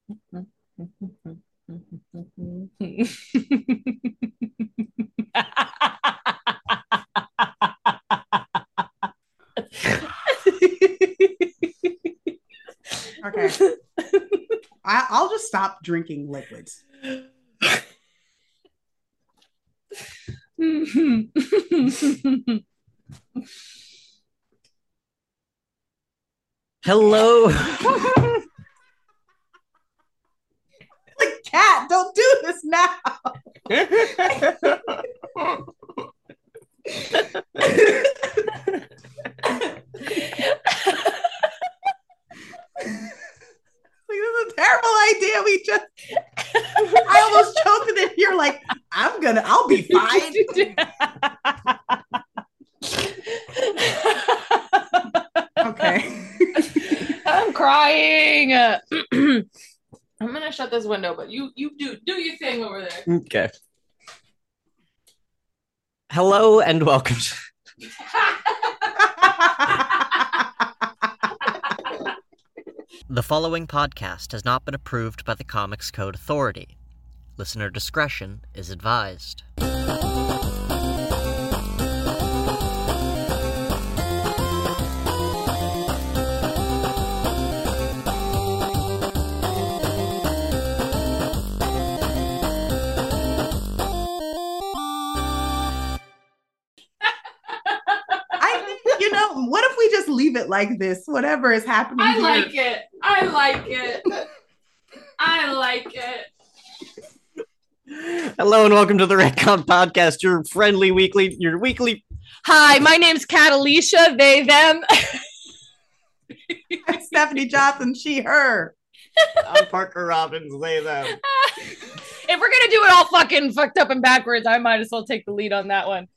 Okay. I'll just stop drinking liquids. Hello. Like, Cat, don't do this now. Like, this is a terrible idea. I almost choked it. You're like, I'll be fine. Okay. I'm crying. I'm gonna shut this window, but you do your thing over there. Okay. Hello and welcome. The following podcast has not been approved by the Comics Code Authority. Listener discretion is advised. What if we just leave it like this? Whatever is happening. I like it. I like it. Hello and welcome to the Retcon Podcast, your weekly. Hi, my name's Catalysha, they, them. Stephanie Johnson, she, her. I'm Parker Robbins, they, them. If we're gonna do it all fucking fucked up and backwards, I might as well take the lead on that one.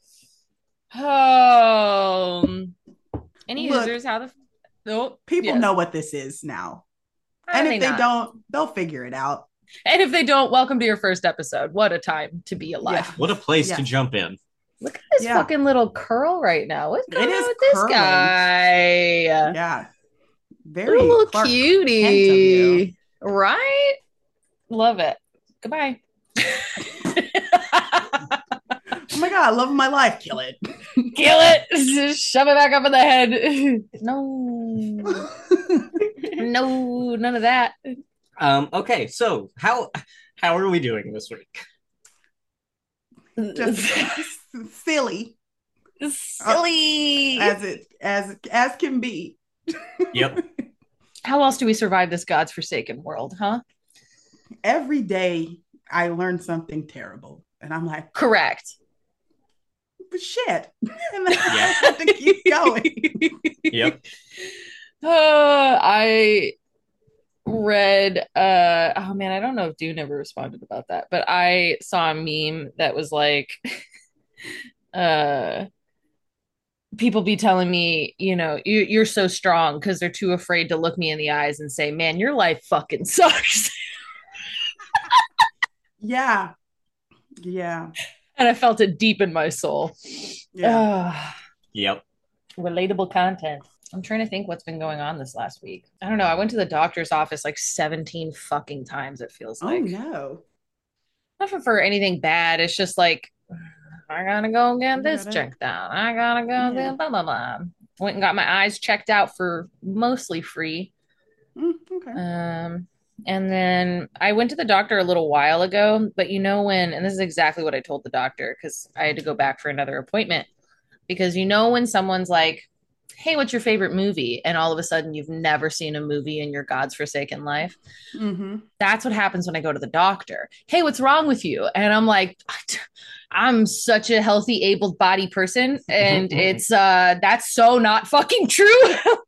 Any users, how the people know what this is now. And if they don't, they'll figure it out. And if they don't, welcome to your first episode. What a time to be alive. Yeah. What a place to jump in. Look at this fucking little curl right now. What's going on with this guy? Yeah. Very little Clark cutie. Right? Love it. Goodbye. Oh my God, love of my life. Kill it. Kill it. Just shove it back up in the head. No. No, none of that. Okay, so how are we doing this week? Just silly. As can be. Yep. How else do we survive this God's forsaken world, huh? Every day I learn something terrible. And I'm like, correct. But shit. And then I have to keep going. Yep. I read oh man, I don't know if Dune ever responded about that, but I saw a meme that was like people be telling me, you're so strong because they're too afraid to look me in the eyes and say, man, your life fucking sucks. Yeah. And I felt it deep in my soul. Yeah. Yep. Relatable content. I'm trying to think what's been going on this last week. I don't know. I went to the doctor's office like 17 fucking times, it feels like. Oh, no. Nothing for anything bad. It's just like, I gotta go get this checked out. I gotta go get blah, blah, blah. Went and got my eyes checked out for mostly free. Okay. And then I went to the doctor a little while ago, but and this is exactly what I told the doctor because I had to go back for another appointment. Because when someone's like, hey, what's your favorite movie? And all of a sudden you've never seen a movie in your God's forsaken life. Mm-hmm. That's what happens when I go to the doctor. Hey, what's wrong with you? And I'm like, I'm such a healthy, able-bodied person. And it's, that's so not fucking true.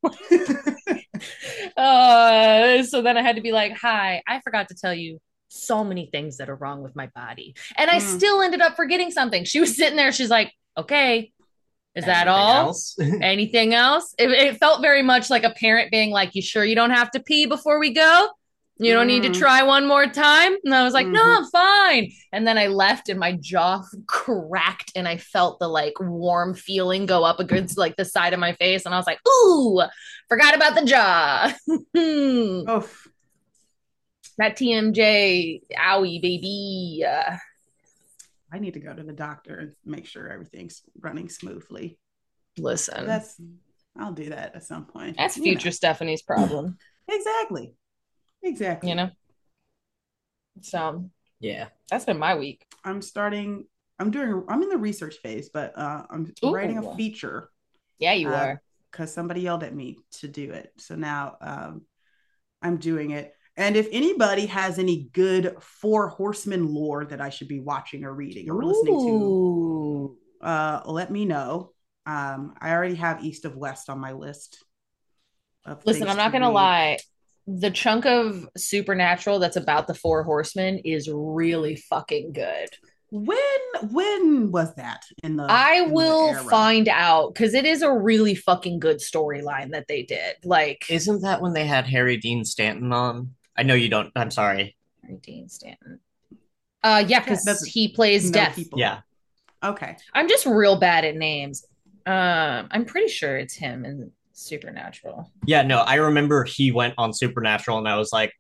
So then I had to be like, hi, I forgot to tell you so many things that are wrong with my body. And I still ended up forgetting something. She was sitting there. She's like, okay, is that all? Anything else? It felt very much like a parent being like, you sure you don't have to pee before we go? You don't need to try one more time? And I was like, no, I'm fine. And then I left and my jaw cracked and I felt the like warm feeling go up against like the side of my face. And I was like, ooh, forgot about the jaw. Oof. That TMJ, owie, baby. I need to go to the doctor and make sure everything's running smoothly. Listen, I'll do that at some point. that's future Stephanie's problem. Exactly. You know? So, Yeah. that's been my week. I'm in the research phase, but I'm writing a feature. Yeah, you are. Because somebody yelled at me to do it. So now I'm doing it. And if anybody has any good Four Horsemen lore that I should be watching or reading or listening to, let me know. I already have East of West on my list. Listen, I'm not going to lie. The chunk of Supernatural that's about the Four Horsemen is really fucking good. When was that I will find out, because it is a really fucking good storyline that they did. Like, isn't that when they had Harry Dean Stanton on? I know you don't. I'm sorry. Harry Dean Stanton. Yeah, because he plays Death. People. Yeah. Okay. I'm just real bad at names. I'm pretty sure it's him in Supernatural. Yeah, no, I remember he went on Supernatural, and I was like,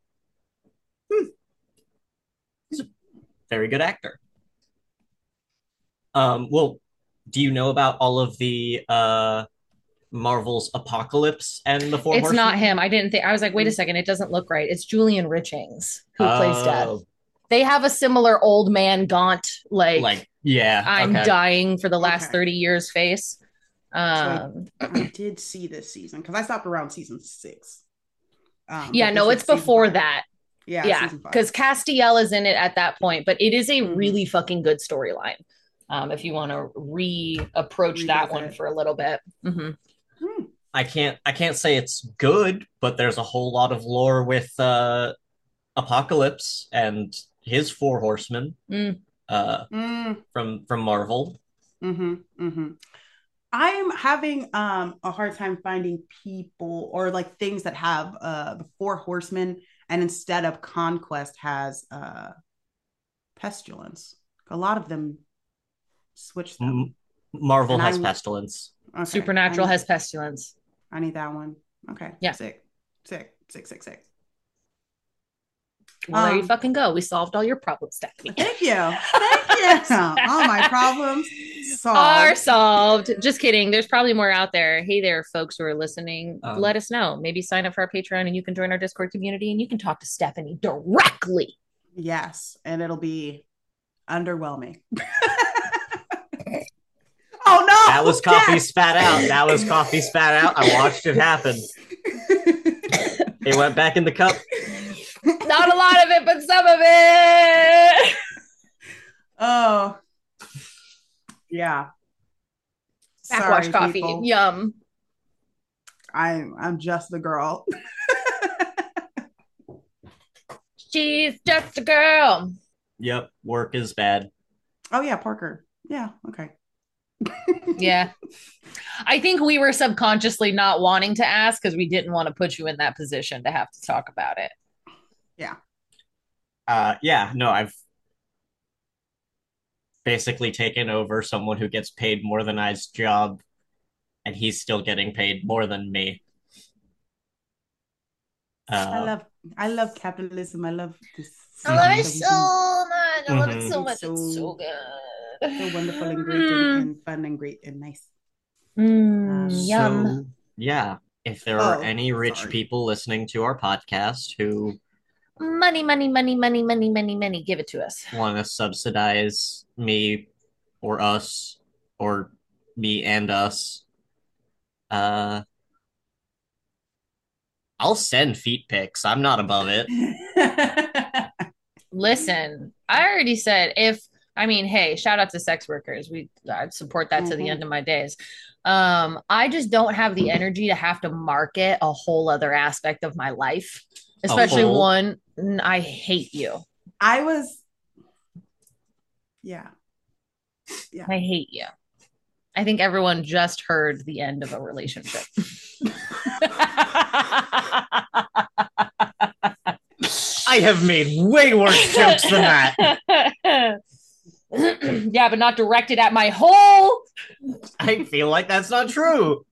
he's a very good actor. Well, do you know about all of the Marvel's Apocalypse and the Four Horsemen? It's not him. I didn't think. I was like, wait a second, it doesn't look right. It's Julian Richings who plays Death. They have a similar old man gaunt, yeah, I'm dying for the last 30 years face. So I did see this season because I stopped around season 6. Yeah, no, it's before that. Yeah, because Castiel is in it at that point, but it is a really fucking good storyline. If you want to reapproach that one for a little bit. I can't say it's good, but there's a whole lot of lore with Apocalypse and his Four Horsemen from Marvel. I'm having a hard time finding people or like things that have the Four Horsemen, and instead of Conquest has Pestilence. A lot of them switch them. Marvel has Pestilence. Okay. Supernatural has Pestilence. I need that one. Okay. Yeah. Sick. Well, there you fucking go. We solved all your problems, Stephanie. Thank you. All my problems are solved. Just kidding. There's probably more out there. Hey there, folks who are listening. Let us know. Maybe sign up for our Patreon and you can join our Discord community and you can talk to Stephanie directly. Yes. And it'll be underwhelming. Oh no! That was coffee spat out. I watched it happen. It went back in the cup. Not a lot of it, but some of it. Oh, yeah. Backwash coffee, people. Yum. I'm just the girl. She's just a girl. Yep, work is bad. Oh yeah, Parker. Yeah, okay. Yeah. I think we were subconsciously not wanting to ask because we didn't want to put you in that position to have to talk about it. Yeah. No, I've basically taken over someone who gets paid more than I's job, and he's still getting paid more than me. I love capitalism. I love this. I love it so much. I love it so much. It's so good. So wonderful and great and fun and great and nice. Yum. So, yeah, if there are any rich people listening to our podcast who money, give it to us. Want to subsidize me or us or me and us, I'll send feet pics. I'm not above it. Listen, I already said hey, shout out to sex workers. I'd support that to the end of my days. I just don't have the energy to have to market a whole other aspect of my life, especially one. I hate you. Yeah. I hate you. I think everyone just heard the end of a relationship. I have made way worse jokes than that. Yeah, but not directed at my hole. I feel like that's not true.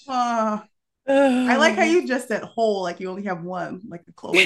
I like how you just said whole, like you only have one, like the Chloe.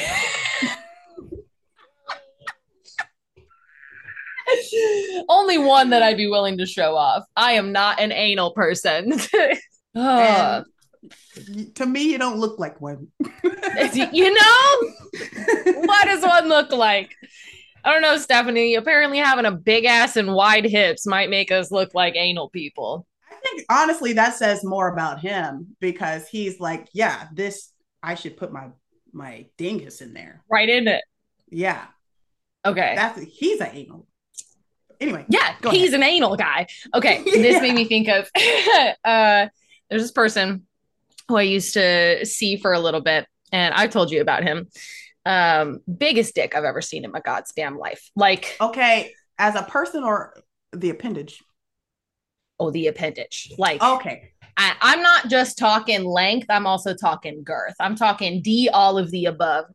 Only one that I'd be willing to show off. I am not an anal person. And to me, you don't look like one. You know? What does one look like? I don't know, Stephanie. Apparently having a big ass and wide hips might make us look like anal people. I think honestly that says more about him because he's like, yeah, this I should put my dingus in there. Right in it. Yeah. Okay. He's an anal. Anyway. Yeah, he's an anal guy. Okay. This made me think of there's this person who I used to see for a little bit, and I've told you about him. Biggest dick I've ever seen in my goddamn life. Like, okay, as a person or the appendage? Oh, the appendage. Like, okay. I'm not just talking length. I'm also talking girth. I'm talking D, all of the above.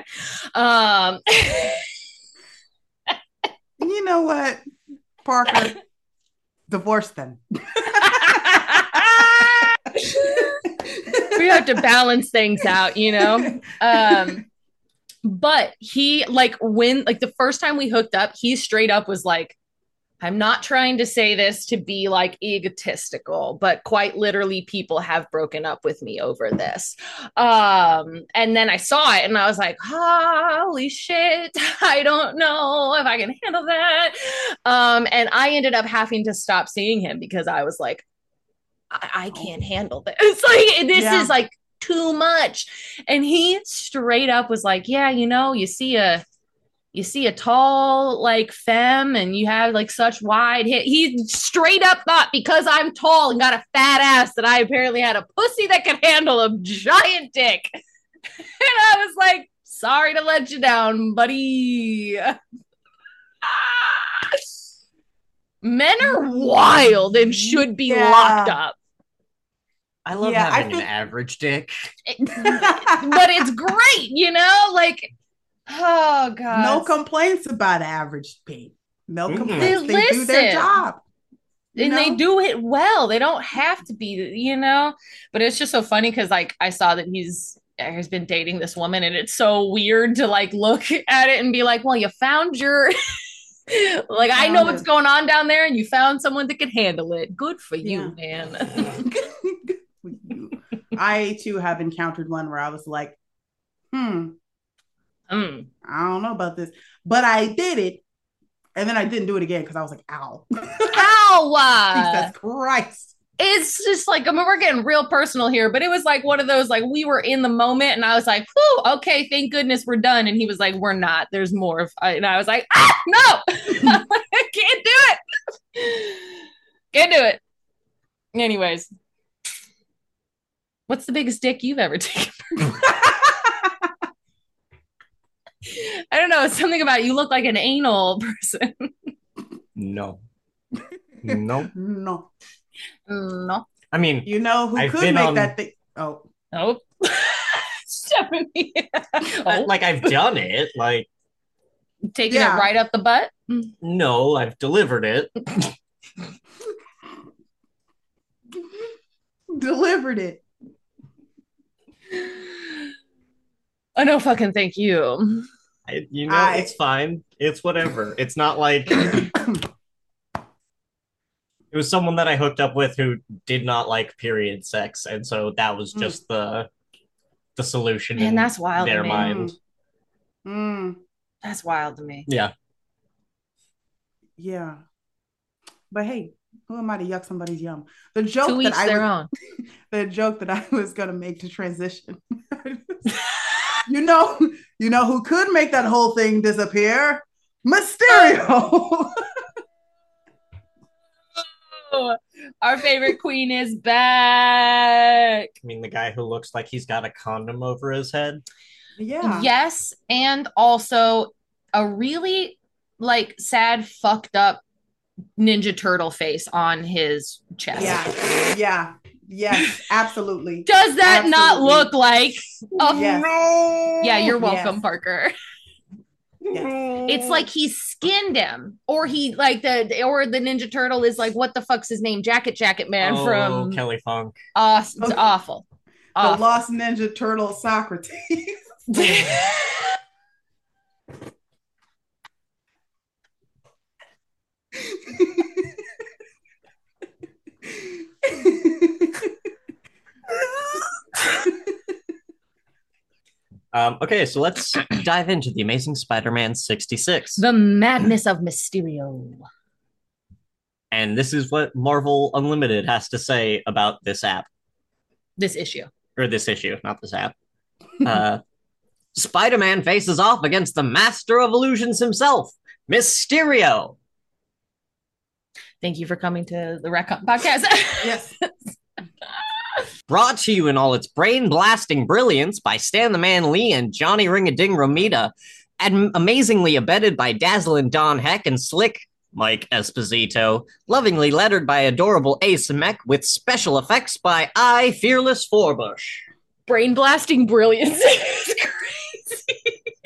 You know what, Parker? Divorce them. We have to balance things out, you know? But he, like, when, like, the first time we hooked up, he straight up was like, I'm not trying to say this to be like egotistical, but quite literally people have broken up with me over this. And then I saw it and I was like, holy shit, I don't know if I can handle that. And I ended up having to stop seeing him because I was like, I can't handle this. It's like, this is like too much. And he straight up was like, yeah, you know, you see a tall like femme and you have like such wide hip. He straight up thought because I'm tall and got a fat ass that I apparently had a pussy that could handle a giant dick. And I was like, sorry to let you down, buddy. Men are wild and should be locked up. I love having an average dick. But it's great, you know? Like, oh god. No complaints about average pay. No complaints. They do their job. And they do it well. They don't have to be, you know. But it's just so funny because like I saw that he's been dating this woman, and it's so weird to like look at it and be like, well, you found your like I know what's going on down there, and you found someone that can handle it. Good for you, man. Good for you. I too have encountered one where I was like, I don't know about this, but I did it. And then I didn't do it again because I was like, ow. Ow! Jesus Christ. It's just like, I mean, we're getting real personal here, but it was like one of those, like, we were in the moment and I was like, whew, okay, thank goodness we're done. And he was like, we're not, there's more. And I was like, no, I can't do it. Can't do it. Anyways, what's the biggest dick you've ever taken? I don't know. It's something about you look like an anal person. No. No. No. No. I mean, you know who could make that thing? Oh. Stephanie. Like I've done it. Like taking it right up the butt? No, I've delivered it. Delivered it. Oh, no fucking thank you. It's fine. It's whatever. It's not like it was someone that I hooked up with who did not like period sex, and so that was just the solution. And that's wild in their to me. mind. That's wild to me. Yeah. Yeah. But hey, who am I to yuck somebody's yum? The joke to each their own. The joke that I was gonna make to transition. You know who could make that whole thing disappear? Mysterio. Our favorite queen is back. I mean, the guy who looks like he's got a condom over his head. Yeah. Yes, and also a really like sad, fucked up Ninja Turtle face on his chest. Yeah. Yes, absolutely. Does that not look like yes. Yeah, you're welcome, Parker. It's like he skinned him, or the Ninja Turtle is like, what the fuck's his name? Jacket Man from Kelly Funk. It's awful. The Lost Ninja Turtle Socrates. Okay, so let's dive into The Amazing Spider-Man 66. The Madness of Mysterio. And this is what Marvel Unlimited has to say about this app. This issue. Or this issue, not this app. Spider-Man faces off against the Master of Illusions himself, Mysterio. Thank you for coming to the Retcon Podcast. Yes. Brought to you in all its brain-blasting brilliance by Stan the Man Lee and Johnny Ring-a-Ding Romita, and amazingly abetted by dazzling Don Heck and slick Mike Esposito, lovingly lettered by adorable Ace Mech, with special effects by I Fearless Forbush. Brain blasting brilliance. It's crazy.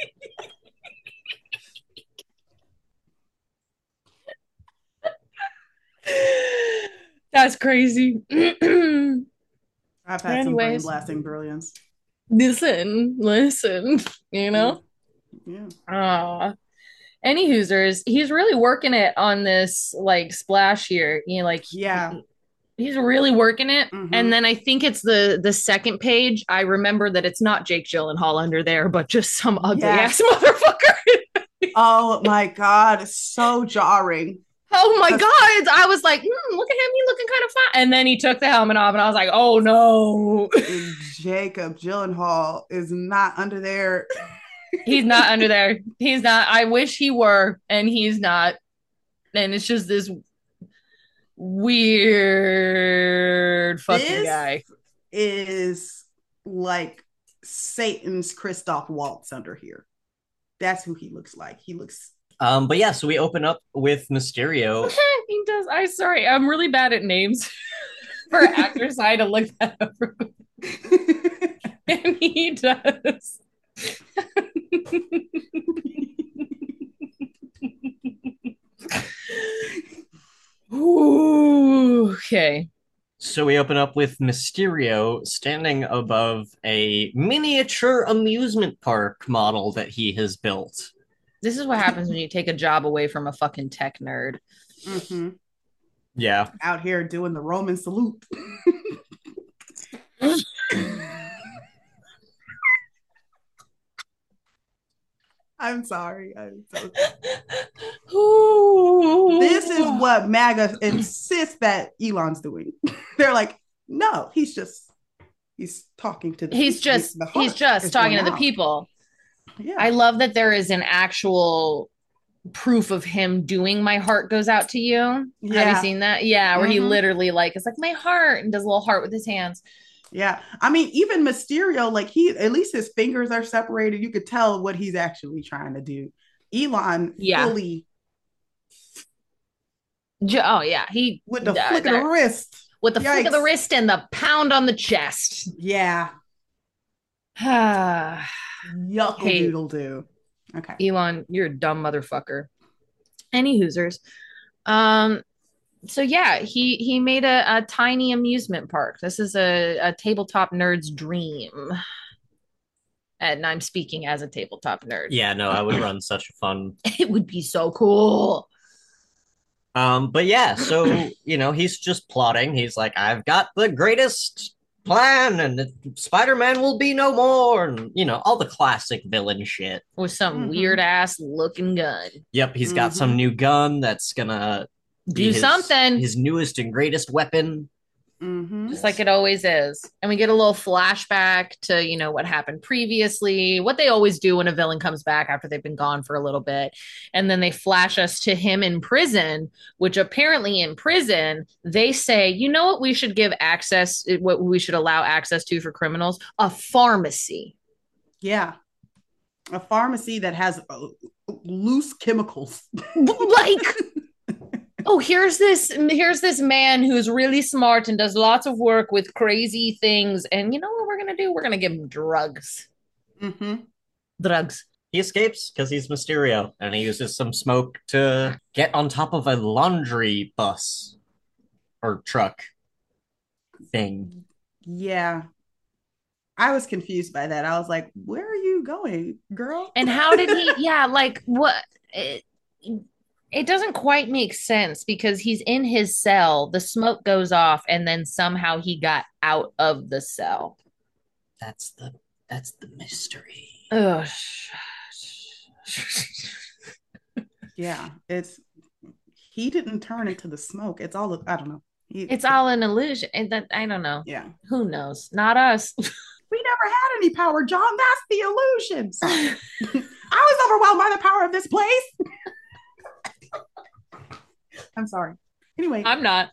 That's crazy. I've had some brain blasting brilliance. Listen, you know? Yeah. Any Hoosers, he's really working it on this like splash here. You know, like he's really working it. Mm-hmm. And then I think it's the second page. I remember that it's not Jake Gyllenhaal under there, but just some ugly ass motherfucker. Oh my God, it's so jarring. Oh my God. I was like, look at him. He's looking kind of fine. And then he took the helmet off and I was like, oh no. Jacob Gyllenhaal is not under there. He's not under there. He's not. I wish he were, and he's not. And it's just this weird fucking guy. Is like Satan's Christoph Waltz under here. That's who he looks like. He looks. But yeah, so we open up with Mysterio. He does. I'm really bad at names for actors. I had to look that up. And he does. Ooh, okay. So we open up with Mysterio standing above a miniature amusement park model that he has built. This is what happens when you take a job away from a fucking tech nerd. Mm-hmm. Yeah. Out here doing the Roman salute. I'm sorry. This is what MAGA insists that Elon's doing. They're like, no, he's talking to the he's just talking to the people. Yeah. I love that there is an actual proof of him doing My Heart Goes Out to You. Yeah. Have you seen that? Yeah, where he literally like it's like my heart and does a little heart with his hands. Yeah. I mean, even Mysterio, like at least his fingers are separated. You could tell what he's actually trying to do. Elon fully. Oh, yeah. He with the flick of the wrist. With the flick of the wrist and the pound on the chest. Yeah. Yuckle do. Okay. Elon, you're a dumb motherfucker. Any Hoosers. So yeah, he made a tiny amusement park. This is a tabletop nerd's dream. And I'm speaking as a tabletop nerd. Yeah, no, I would run such a fun. It would be so cool. But yeah, so he's just plotting. He's like, I've got the greatest plan, and Spider-Man will be no more, and all the classic villain shit. With some weird ass looking gun. Yep, he's got some new gun that's gonna do something. His newest and greatest weapon. Just like it always is. And we get a little flashback to, what happened previously, what they always do when a villain comes back after they've been gone for a little bit. And then they flash us to him in prison, which apparently in prison, they say, you know what we should give access, what we should allow access to for criminals? A pharmacy. Yeah. A pharmacy that has loose chemicals. Like... Oh, here's this man who's really smart and does lots of work with crazy things. And you know what we're going to do? We're going to give him drugs. Mm-hmm. Drugs. He escapes because he's Mysterio, and he uses some smoke to get on top of a laundry bus or truck thing. Yeah. I was confused by that. I was like, where are you going, girl? And how did he, yeah, like what? It doesn't quite make sense because he's in his cell, the smoke goes off, and then somehow he got out of the cell. That's the that's the mystery. Ugh. Yeah, it's he didn't turn into the smoke. It's all I don't know. It's all an illusion. And that I don't know. Yeah. Who knows? Not us. We never had any power, John. That's the illusion. Sorry. I was overwhelmed by the power of this place. I'm sorry. Anyway. I'm not.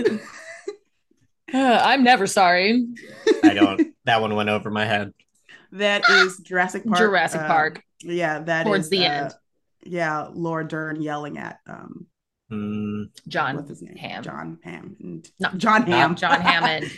I'm never sorry. I don't. That one went over my head. That is Jurassic Park. Jurassic Park. Yeah, that Towards is the end. Yeah, Laura Dern yelling at John what's his name? Ham. John Ham. No, John Ham. John Hammond.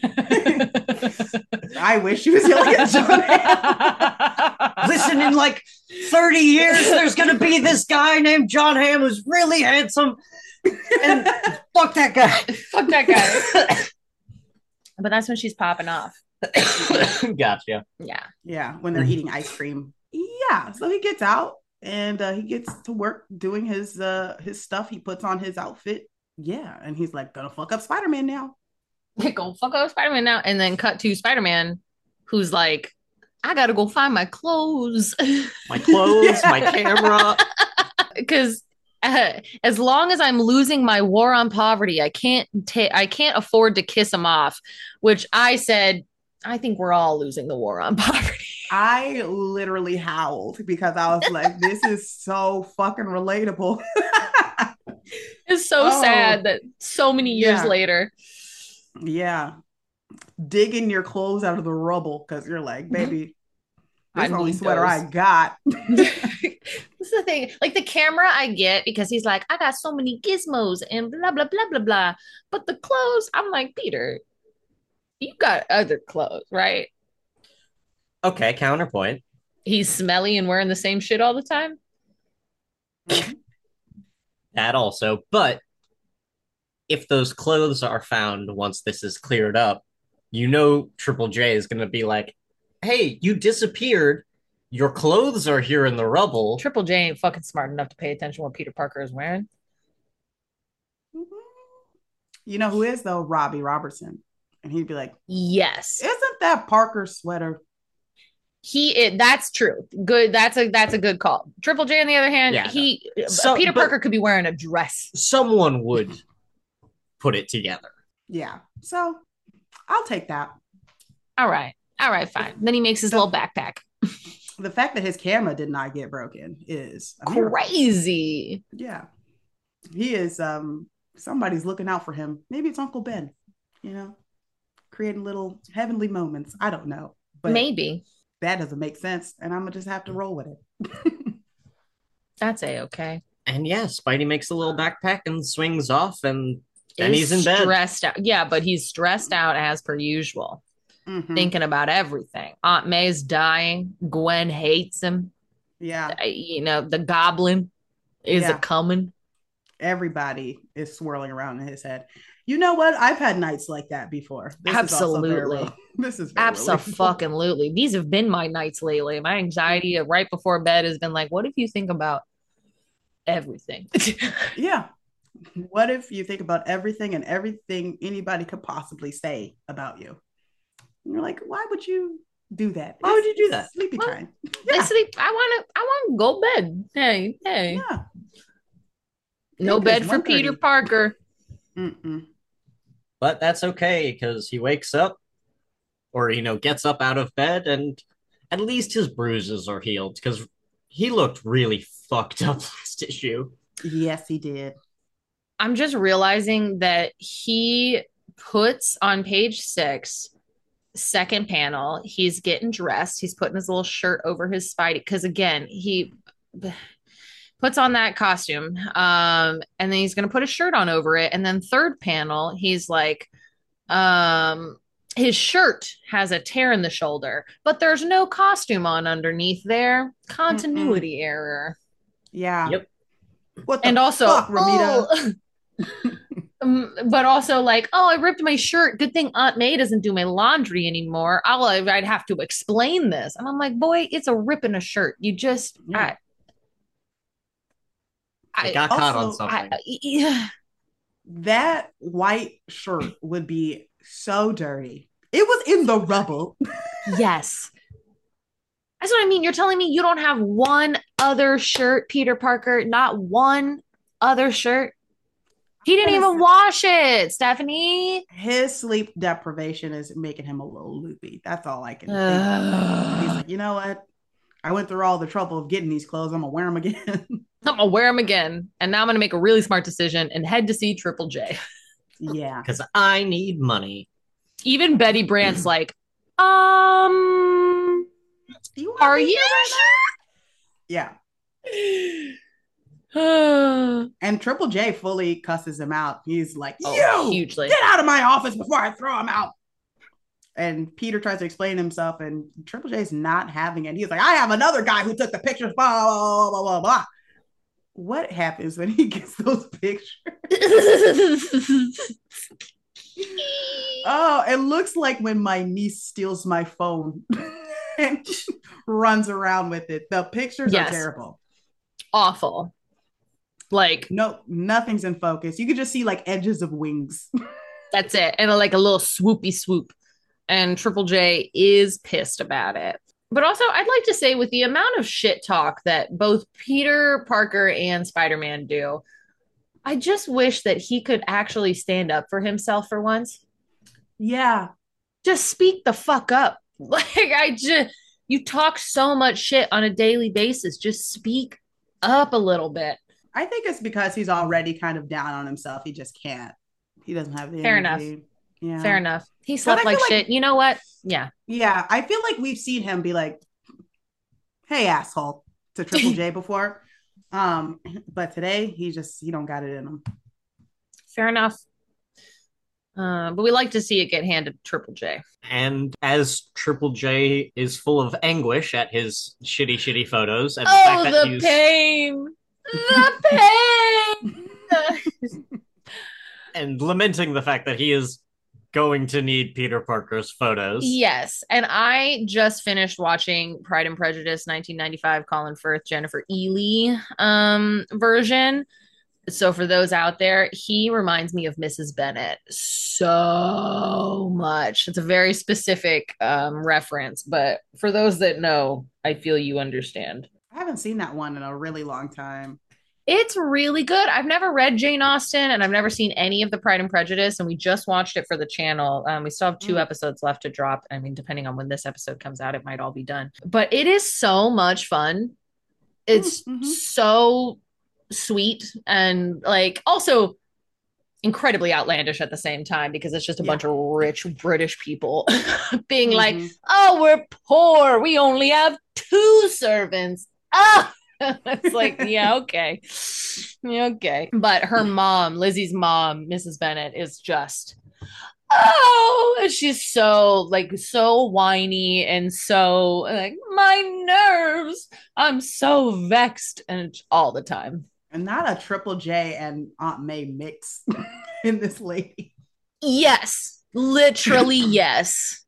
I wish she was yelling at John Ham. Listen, in like 30 years, there's gonna be this guy named John Hamm who's really handsome. And fuck that guy. Fuck that guy. But that's when she's popping off. Gotcha. Yeah. Yeah, when they're eating ice cream. Yeah, so he gets out and he gets to work doing his stuff. He puts on his outfit. Yeah, and he's like, gonna fuck up Spider-Man now. Go fuck up Spider-Man now. And then cut to Spider-Man, who's like, I gotta go find my clothes. My clothes, my camera. Because as long as I'm losing my war on poverty, I can't afford to kiss him off. Which I said, I think we're all losing the war on poverty. I literally howled because I was like, this is so fucking relatable. It's so sad that so many years later. Yeah. Digging your clothes out of the rubble because you're like, baby, this is the only sweater I got. This is the thing. Like the camera I get because he's like, I got so many gizmos and blah, blah, blah, blah, blah. But the clothes, I'm like, Peter, you got other clothes, right? Okay, counterpoint. He's smelly and wearing the same shit all the time. That also, but if those clothes are found once this is cleared up, you know Triple J is going to be like, hey, you disappeared. Your clothes are here in the rubble. Triple J ain't fucking smart enough to pay attention to what Peter Parker is wearing. You know who is, though? Robbie Robertson. And he'd be like, yes. Isn't that Parker's sweater? That's true. Good. That's a good call. Triple J, on the other hand, Peter Parker could be wearing a dress. Someone would put it together. Yeah. So I'll take that. All right, fine. Then he makes his little backpack. The fact that his camera did not get broken is crazy. Yeah. He is somebody's looking out for him. Maybe it's Uncle Ben, creating little heavenly moments. I don't know. But maybe. That doesn't make sense, and I'm gonna just have to roll with it. That's okay. And yeah, Spidey makes a little backpack and swings off, and then he's in bed. Stressed out. Yeah, but he's stressed out as per usual, thinking about everything. Aunt May's dying. Gwen hates him. Yeah, the Goblin is a coming. Everybody is swirling around in his head. You know what? I've had nights like that before. Absolutely. This is absolutely. These have been my nights lately. My anxiety right before bed has been like, what if you think about everything? Yeah. What if you think about everything and everything anybody could possibly say about you? And you're like, why would you do that? Why would you do that? Sleepy time. Yeah. I want to go bed. Hey. Yeah. No bed for Peter Parker. But that's okay because he wakes up or, gets up out of bed and at least his bruises are healed because he looked really fucked up last issue. Yes, he did. I'm just realizing that he puts on page 6, second panel, he's getting dressed. He's putting his little shirt over his Spidey because, again, he puts on that costume and then he's going to put a shirt on over it. And then third panel, he's like, His shirt has a tear in the shoulder, but there's no costume on underneath there. Mm-mm. Continuity error. Yeah. Yep. What And the also, fuck, Ramita? but also like, oh, I ripped my shirt. Good thing Aunt May doesn't do my laundry anymore. I'd have to explain this. And I'm like, boy, it's a rip in a shirt. You just, Yeah. It I, got caught on Also, something. yeah. that white shirt would be so dirty. It was in the rubble. Yes. That's what I mean. You're telling me you don't have one other shirt, Peter Parker? Not one other shirt? He didn't even wash it, Stephanie. His sleep deprivation is making him a little loopy. That's all I can think of. He's I'm like, you know what? I went through all the trouble of getting these clothes. I'm gonna wear them again. gonna wear them again, and now I'm gonna make a really smart decision and head to see Triple J. Yeah. Because I need money. Even Betty Brant's like, um, You are you Yeah. sure? And Triple J fully cusses him out. He's like, Oh, you hugely. get out of my office before I throw him out. And Peter tries to explain himself, and Triple J's not having it. He's like, I have another guy who took the pictures, blah, blah, blah, blah, blah. What happens when he gets those pictures? Oh, it looks like when my niece steals my phone and runs around with it. The pictures are Yes. terrible. Awful. Like, No, nothing's in focus. You could just see like edges of wings. that's it. And like a little swoopy swoop. And Triple J is pissed about it. But also, I'd like to say, with the amount of shit talk that both Peter Parker and Spider Man do, I just wish that he could actually stand up for himself for once. Yeah. Just speak the fuck up. You talk so much shit on a daily basis. Just speak up a little bit. I think it's because he's already kind of down on himself. He just can't. He doesn't have the Fair enough. energy. Yeah. Fair enough. He But slept I like feel shit. You know what? Yeah. Yeah, I feel like we've seen him be like, "Hey, asshole," to Triple J before. But today he don't got it in him. Fair enough. But we like to see it get handed to Triple J. And as Triple J is full of anguish at his shitty photos, and the Oh, fact that the he's pain! The pain! and lamenting the fact that he is going to need Peter Parker's photos. Yes. And I just finished watching Pride and Prejudice 1995, Colin Firth, Jennifer Ely version. So for those out there, he reminds me of Mrs. Bennet so much. It's a very specific reference, but for those that know, I feel you understand. I haven't seen that one in a really long time. It's really good. I've never read Jane Austen and I've never seen any of the Pride and Prejudice, and we just watched it for the channel. We still have 2 episodes left to drop. I mean, depending on when this episode comes out, it might all be done. But it is so much fun. It's so sweet and like also incredibly outlandish at the same time because it's just a bunch of rich British people being like, oh, we're poor. We only have 2 servants. Oh, it's like, yeah, okay. Okay. But her mom, Lizzie's mom, Mrs. Bennet, is just, oh, she's so like so whiny and so like my nerves. I'm so vexed and all the time. And not a Triple J and Aunt May mix in this lady. Yes, literally yes.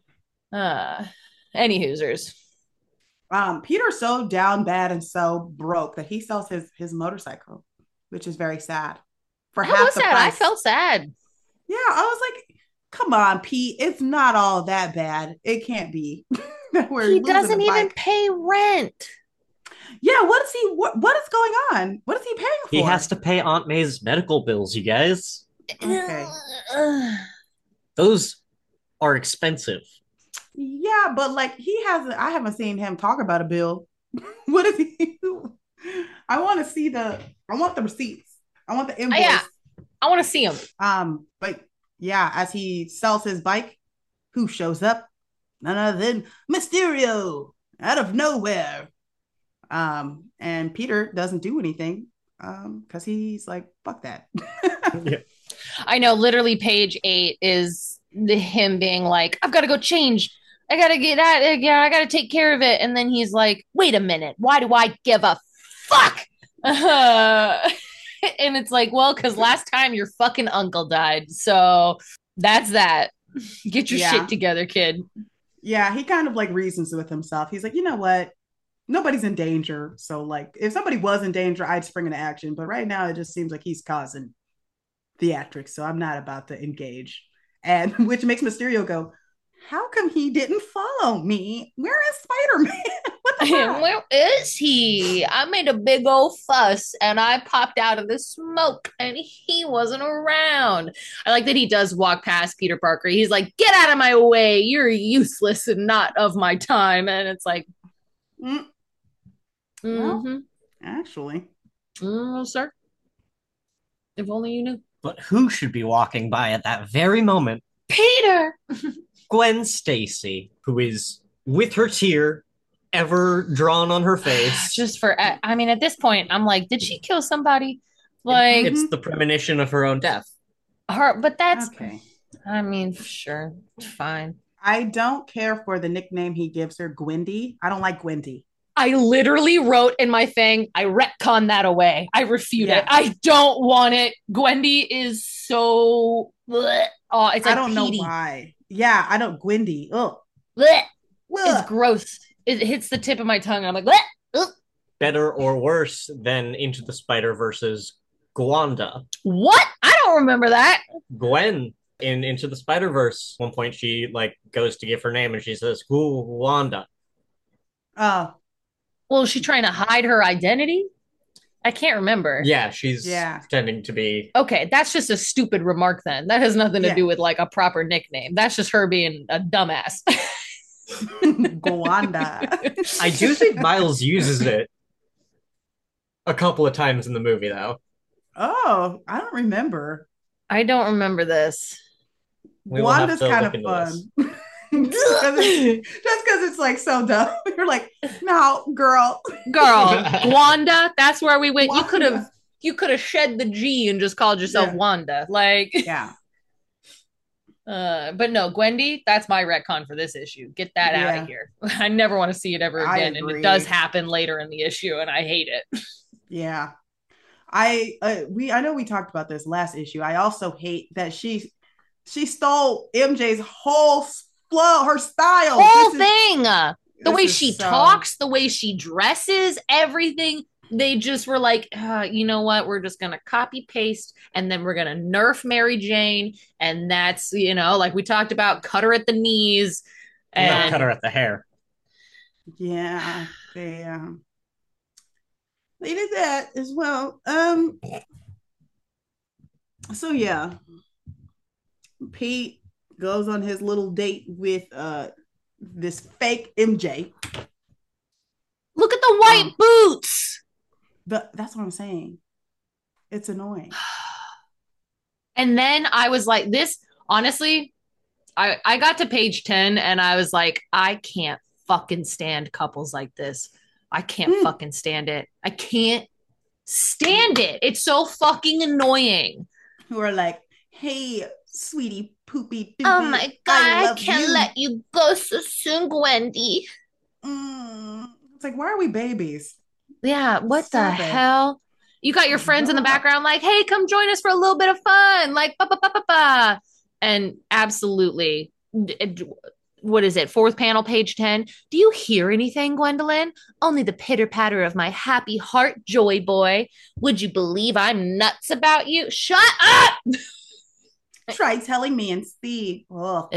Any Hoosers. Peter's so down bad and so broke that he sells his motorcycle, which is very sad. For half the price. I felt sad. Yeah, I was like, come on, Pete. It's not all that bad. It can't be. He doesn't even pay rent. Yeah, what is going on? What is he paying for? He has to pay Aunt May's medical bills, you guys. Okay. Those are expensive. Yeah, but like I haven't seen him talk about a bill. What is he? I want the receipts. I want the invoice. Yeah, I want to see him. But yeah, as he sells his bike, who shows up? None other than Mysterio out of nowhere. And Peter doesn't do anything because he's like, fuck that. Yeah. I know, literally page 8 is him being like, I've got to go change. I got to get out. Yeah, I got to take care of it. And then he's like, wait a minute. Why do I give a fuck? And it's like, well, because last time your fucking uncle died. So that's that. Get your shit together, kid. Yeah, he kind of like reasons with himself. He's like, you know what? Nobody's in danger. So, like, if somebody was in danger, I'd spring into action. But right now, it just seems like he's causing theatrics. So I'm not about to engage. And which makes Mysterio go, how come he didn't follow me? Where is Spider-Man? Where is he? I made a big old fuss and I popped out of the smoke and he wasn't around. I like that he does walk past Peter Parker. He's like, get out of my way. You're useless and not of my time. And it's like, well, actually. Sir, if only you knew. But who should be walking by at that very moment? Peter! Gwen Stacy, who is with her tear ever drawn on her face. Just for, I mean, at this point, I'm like, did she kill somebody? Like, it's the premonition of her own death. But that's okay. I mean, sure, fine. I don't care for the nickname he gives her, Gwendy. I don't like Gwendy. I literally wrote in my thing, I retcon that away. I refute it. I don't want it. Gwendy is so. Bleh. Oh, it's like I don't know why. Yeah, I don't. Gwendy. Ugh. Bleh. It's gross. It hits the tip of my tongue. And I'm like, bleh. Ugh. Better or worse than Into the Spider-Verse's Gwanda. What? I don't remember that. Gwen in Into the Spider-Verse, one point she like goes to give her name and she says, Gwanda. Oh. Well, is she trying to hide her identity? I can't remember. Yeah, she's pretending to be. Okay, that's just a stupid remark then. That has nothing to do with like a proper nickname. That's just her being a dumbass. Gwanda. I do think Miles uses it a couple of times in the movie, though. Oh, I don't remember. I don't remember this. Gwanda's kind of fun. Just because it's like so dumb. You're like, no, girl. Gwanda. That's where we went. Wanda. You could have shed the G and just called yourself Wanda. Like, yeah. But no, Gwendy, that's my retcon for this issue. Get that out of here. I never want to see it ever again. And it does happen later in the issue, and I hate it. Yeah. I know we talked about this last issue. I also hate that she stole MJ's whole flow, her style. Whole thing. The way she talks, the way she dresses, everything. They just were like, you know what? We're just going to copy paste and then we're going to nerf Mary Jane. And that's, you know, like we talked about, cut her at the knees. And cut her at the hair. Yeah. They did that as well. So yeah. Pete goes on his little date with this fake MJ. Look at the white boots. That's what I'm saying. It's annoying. And then I was like, this, honestly, I got to page 10 and I was like, I can't fucking stand couples like this. I can't fucking stand it. I can't stand it. It's so fucking annoying. Who are like, hey, sweetie, poopy, doopy, oh my god, I can't let you go so soon, Gwendy. It's like, why are we babies? Yeah, what the hell? You got your friends in the background like, hey, come join us for a little bit of fun. Like, ba. And absolutely, what is it? Fourth panel, page 10. Do you hear anything, Gwendolyn? Only the pitter-patter of my happy heart, Joy Boy. Would you believe I'm nuts about you? Shut up! Try telling me and see. But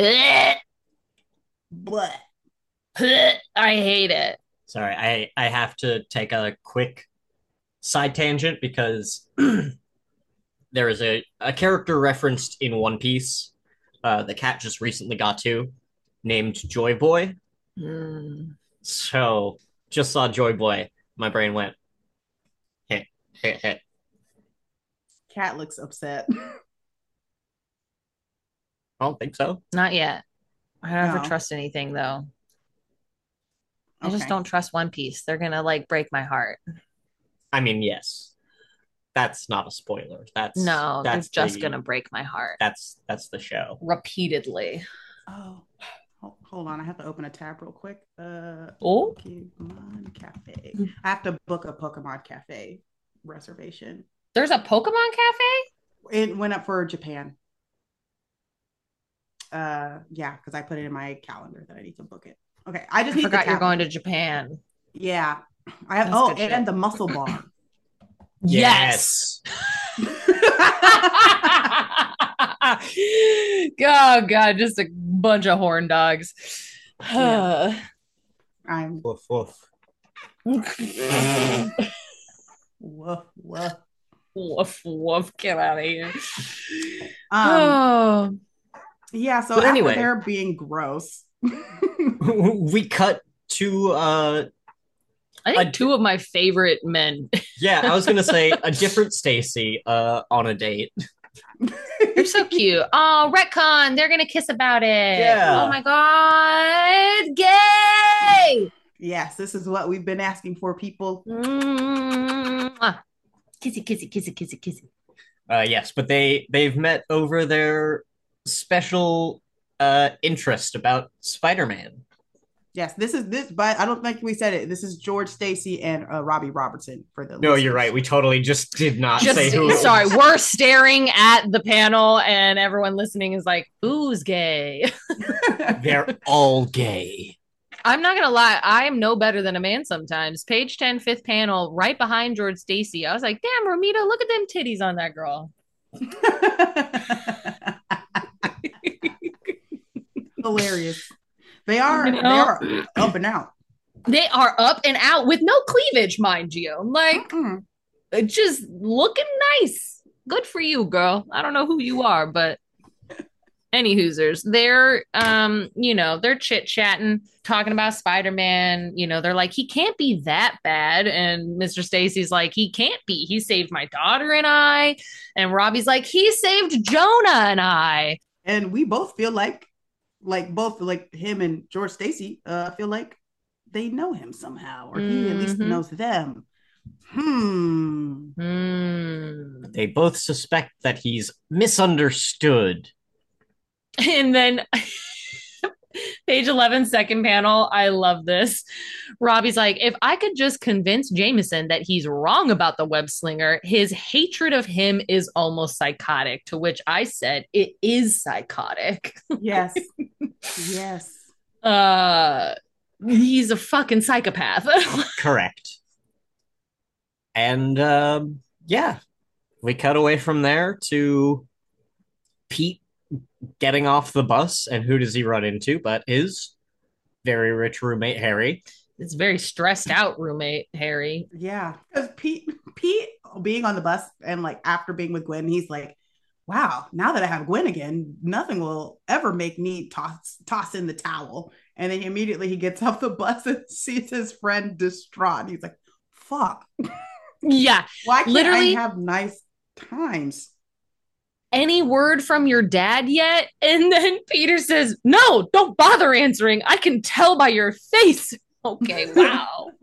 I hate it. Sorry, I have to take a quick side tangent because there is a character referenced in One Piece the cat just recently got to, named Joy Boy. So just saw Joy Boy. My brain went, hit. Cat looks upset. I don't think so. Not yet. I don't ever trust anything though. I just don't trust One Piece. They're gonna like break my heart. I mean, yes. That's not a spoiler. No, That's they're just gonna break my heart. That's the show. Repeatedly. Oh, hold on. I have to open a tab real quick. Oh, Pokemon Cafe. I have to book a Pokemon Cafe reservation. there's a Pokemon Cafe? It went up for Japan. Yeah, because I put it in my calendar that I need to book it. Okay, I just forgot you're going to Japan. Yeah, I have. That's and the Muscle Bar. Yes. Oh God, just a bunch of horn dogs. Yeah. I'm woof woof. woof woof. Woof woof. Get out of here. Oh. Yeah, so but anyway, they're being gross. We cut to I think two of my favorite men. Yeah, I was gonna say a different Stacy on a date. They're so cute. Oh, retcon, they're gonna kiss about it. Yeah. Oh my God, gay. Yes, this is what we've been asking for, people. Kissy, kissy, kissy, kissy, kissy. Yes, but they've met over their special interest about Spider-Man. Yes, but I don't think we said it. This is George Stacy and Robbie Robertson for the. No, listeners. You're right. We totally just did not say who. Sorry, we're staring at the panel, and everyone listening is like, "Who's gay?" They're all gay. I'm not gonna lie, I am no better than a man sometimes. Page 10, fifth panel, right behind George Stacy. I was like, "Damn, Romita, look at them titties on that girl." Hilarious. They are up and out. They are up and out with no cleavage, mind you. Like, just looking nice. Good for you, girl. I don't know who you are, but any hoosers. They're, they're chit-chatting, talking about Spider-Man. They're like, he can't be that bad. And Mr. Stacy's like, he can't be. He saved my daughter and I. And Robbie's like, he saved Jonah and I. And we both feel like both him and George Stacy feel like they know him somehow, or he at least knows them. They both suspect that he's misunderstood. And then page 11, second panel, I love this. Robbie's like, if I could just convince Jameson that he's wrong about the web slinger, his hatred of him is almost psychotic. To which I said, it is psychotic. Yes. Yes. He's a fucking psychopath. Correct. And yeah, we cut away from there to Pete getting off the bus, and who does he run into but his very rich roommate Harry. It's very stressed out roommate Harry. Yeah, because Pete being on the bus and like after being with Gwen, he's like, wow, now that I have Gwen again, nothing will ever make me toss in the towel. And then immediately he gets off the bus and sees his friend distraught. He's like, fuck. Yeah. Why can't I have nice times? Any word from your dad yet? And then Peter says, no, don't bother answering. I can tell by your face. Okay, wow.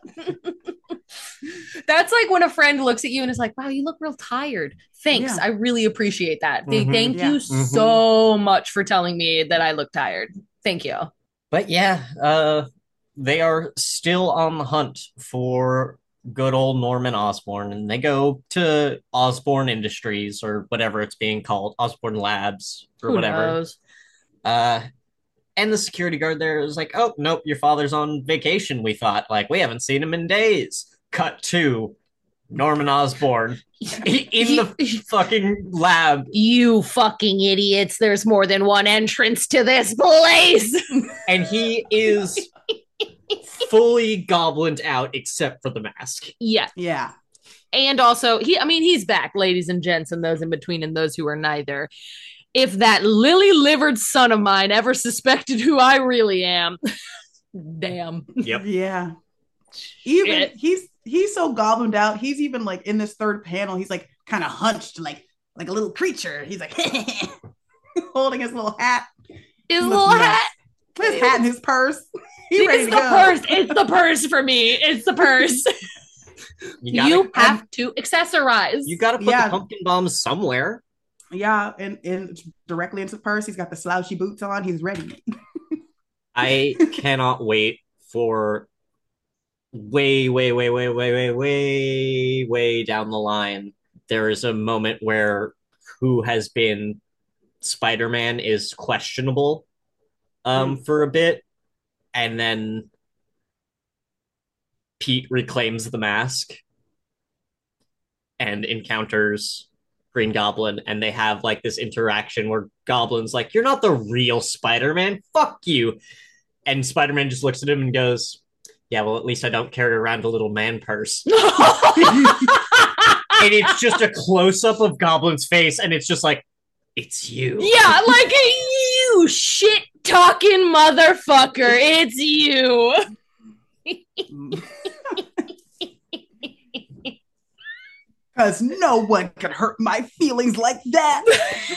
That's like when a friend looks at you and is like, wow, you look real tired. Thanks. Yeah. I really appreciate that. Thank you so much for telling me that I look tired. Thank you. But yeah, they are still on the hunt for good old Norman Osborn, and they go to Osborn Industries or whatever it's being called, Osborn Labs or whatever. Knows? And the security guard there is like, oh, nope, your father's on vacation, we thought. Like, we haven't seen him in days. Cut to Norman Osborn in the fucking lab. You fucking idiots. There's more than one entrance to this place. And he is fully goblined out except for the mask. Yeah. Yeah. And also, he's back, ladies and gents, and those in between and those who are neither. If that lily-livered son of mine ever suspected who I really am, damn. Yep. Yeah. Even he's so goblined out. He's even like in this third panel, he's like kind of hunched like a little creature. He's like holding his little hat. His little hat. His hat and his purse. It's the purse. It's the purse for me. It's the purse. You have to accessorize. You gotta put the pumpkin bombs somewhere. Yeah, and directly into the purse. He's got the slouchy boots on. He's ready. I cannot wait for way down the line. There is a moment where who has been Spider-Man is questionable for a bit, and then Pete reclaims the mask and encounters Green Goblin, and they have like this interaction where Goblin's like, "You're not the real Spider-Man, fuck you," and Spider-Man just looks at him and goes, "Yeah, well, at least I don't carry around a little man purse." And it's just a close-up of Goblin's face, and it's just like, it's you. Yeah, like you shit-talking motherfucker. It's you. Because no one can hurt my feelings like that.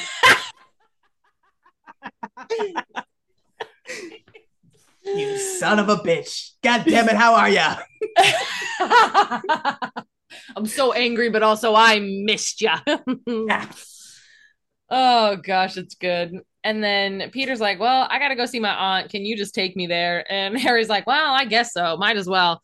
You son of a bitch. God damn it, how are ya? I'm so angry, but also I missed ya. Oh, gosh, it's good. And then Peter's like, well, I gotta go see my aunt. Can you just take me there? And Harry's like, well, I guess so. Might as well.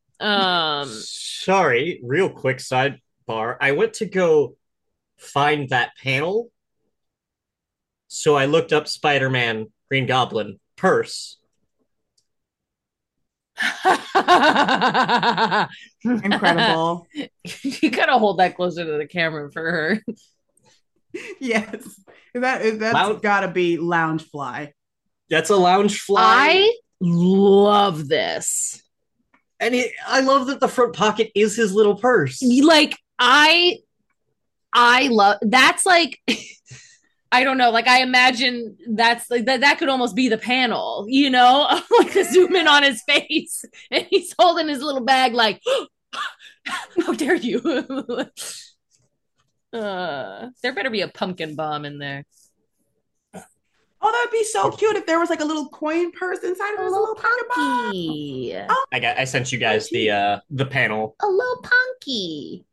Sorry, real quick sidebar. I went to go find that panel. So I looked up Spider-Man, Green Goblin, purse. Incredible. You gotta hold that closer to the camera for her. Yes. That's gotta be Loungefly. That's a Loungefly. I love this. And I love that the front pocket is his little purse. Like, I love, that's like, I don't know, like, I imagine that's like, that could almost be the panel, you know? Like, the zoom in on his face, and he's holding his little bag like, how dare you? There better be a pumpkin bomb in there. Oh, that'd be so cute if there was like a little coin purse inside of it. A little punky. Oh, I sent you guys the panel. A little punky.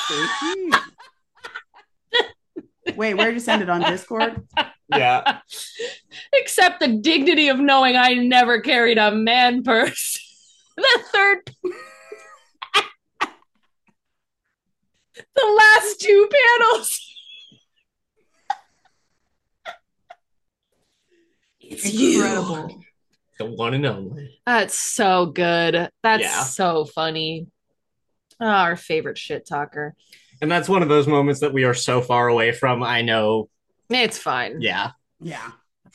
Wait, where'd you send it, on Discord? Yeah. Except the dignity of knowing I never carried a man purse. The third. The last two panels. It's incredible. You. The one and only. That's so good. That's so funny. Oh, our favorite shit talker. And that's one of those moments that we are so far away from. I know. It's fine. Yeah. Yeah.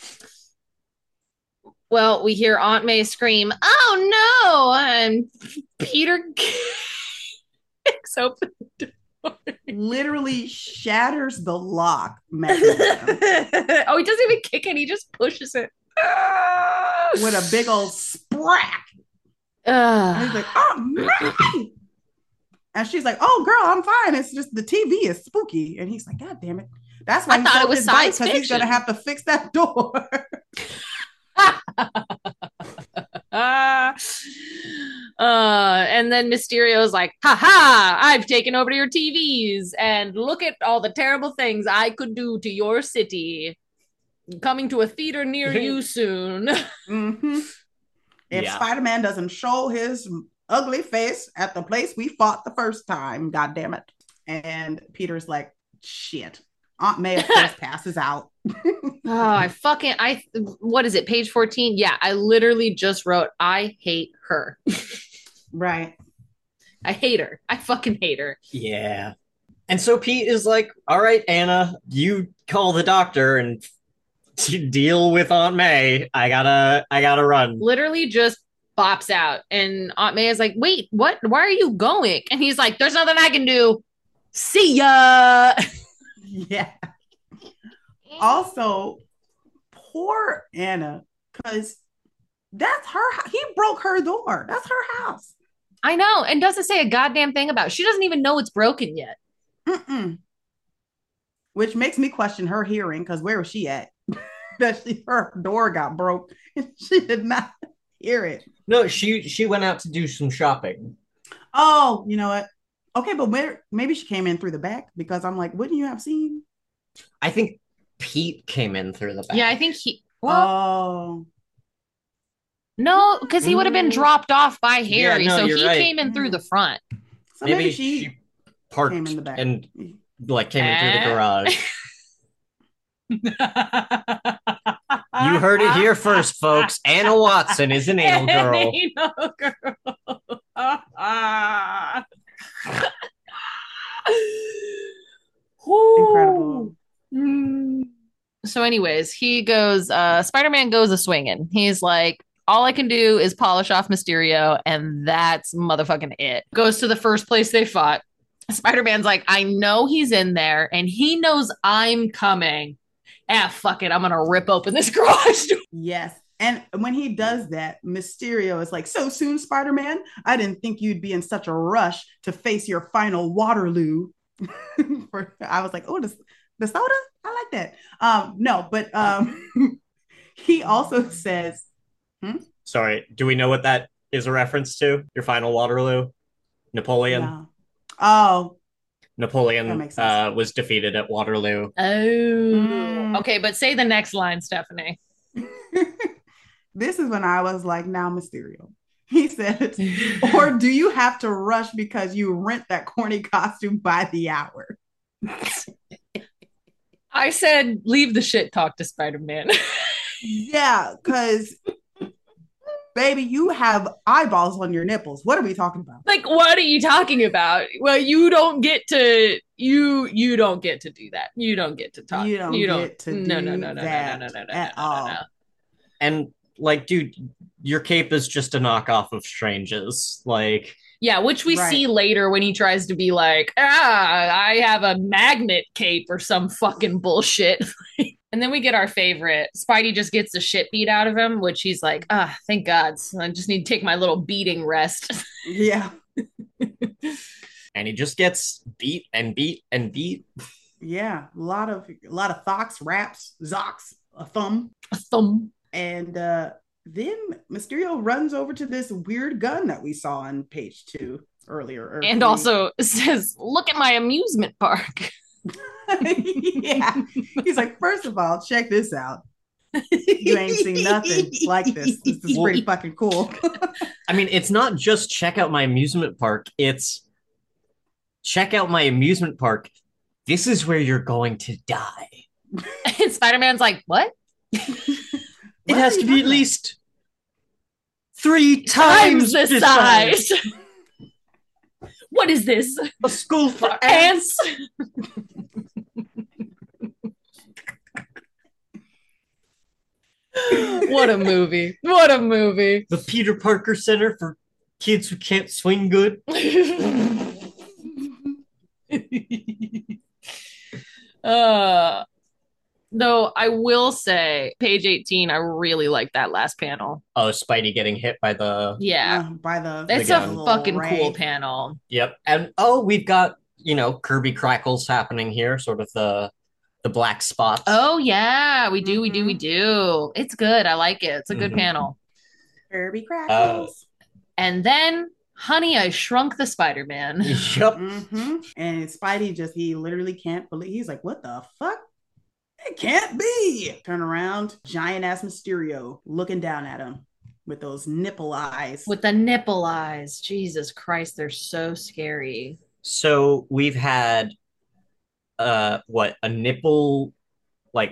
Well, we hear Aunt May scream, "Oh no!" And Peter kicks open the door. Literally shatters the lock mechanism. Oh, he doesn't even kick it. He just pushes it. With a big old sprack. And he's like, "Oh, and she's like, "Oh, girl, I'm fine. It's just the TV is spooky." And he's like, "God damn it." That's why I thought it was science fiction. Because he's going to have to fix that door. And then Mysterio's like, "Ha ha, I've taken over your TVs, and look at all the terrible things I could do to your city. Coming to a theater near you soon." Mm-hmm. If Spider-Man doesn't show his ugly face at the place we fought the first time, god damn it. And Peter's like, shit. Aunt May, of course, passes out. What is it, page 14? Yeah, I literally just wrote, I hate her. Right. I hate her. I fucking hate her. Yeah. And so Pete is like, all right, Anna, you call the doctor and deal with Aunt May. I gotta run. Literally just bops out. And Aunt May is like, wait, what? Why are you going? And he's like, there's nothing I can do. See ya. Yeah. Also, poor Anna, because that's her. He broke her door. That's her house. I know, and doesn't say a goddamn thing about it. She doesn't even know it's broken yet. Which makes me question her hearing, because where was she at? Her door got broke and she did not hear it. No, she went out to do some shopping. Oh, you know what? Okay, but maybe she came in through the back because I'm like, wouldn't you have seen? I think Pete came in through the back. Yeah, I think he. Well, Oh, no, because he would have been dropped off by Harry, no, so you're he right. came in through the front. so maybe she she parked came in the back. and like came in through the garage. You heard it here first, folks. Anna Watson is an anal girl. Anal girl. Incredible. So, anyways, he goes, Spider-Man goes a swinging. He's like, all I can do is polish off Mysterio, and that's motherfucking it. Goes to the first place they fought. Spider-Man's like, I know he's in there, and he knows I'm coming. Fuck it, I'm gonna rip open this garage door. Yes. And when he does that, Mysterio is like, so soon, Spider-Man? I didn't think you'd be in such a rush to face your final Waterloo. I was like, oh, the soda? I like that. No, but he also says, Sorry, do we know what that is a reference to? Your final Waterloo? Napoleon? No. Oh. Napoleon was defeated at Waterloo. Oh. Okay, but say the next line, Stephanie. This is when I was like, now Mysterio. He said, or do you have to rush because you rent that corny costume by the hour? I said, leave the shit talk to Spider-Man. Yeah, because baby, you have eyeballs on your nipples. What are we talking about? Like, what are you talking about? Well, you don't get to you don't get to do that. You don't get to talk. You don't get to do that at all. And like, dude, your cape is just a knockoff of Strange's. Like, yeah, which we see later when he tries to be like, I have a magnet cape or some fucking bullshit. And then we get our favorite. Spidey just gets the shit beat out of him, which he's like, thank God. So I just need to take my little beating rest. Yeah. And he just gets beat and beat and beat. Yeah. A lot of thocks, raps, zocks, a thumb. And then Mysterio runs over to this weird gun that we saw on page 2 earlier. And also says, look at my amusement park. Yeah. He's like, first of all, check this out. You ain't seen nothing like this. This is pretty fucking cool. I mean, it's not just check out my amusement park. It's check out my amusement park. This is where you're going to die. And Spider-Man's like, what? It has to be at least 3 times the size. What is this? A school for ants? What a movie. What a movie. The Peter Parker Center for kids who can't swing good. Though I will say, page 18, I really like that last panel. Oh, Spidey getting hit by the... Yeah. By the... It's a fucking cool panel. Yep. And, we've got, Kirby crackles happening here, sort of the black spots. Oh, yeah. We do. It's good. I like it. It's a good panel. Kirby crackles. And then... Honey, I Shrunk the Spider-Man. Yep. Mm-hmm. And Spidey he literally can't believe. He's like, what the fuck? It can't be. Turn around, giant ass Mysterio looking down at him with those nipple eyes. With the nipple eyes. Jesus Christ, they're so scary. So we've had, a nipple, like,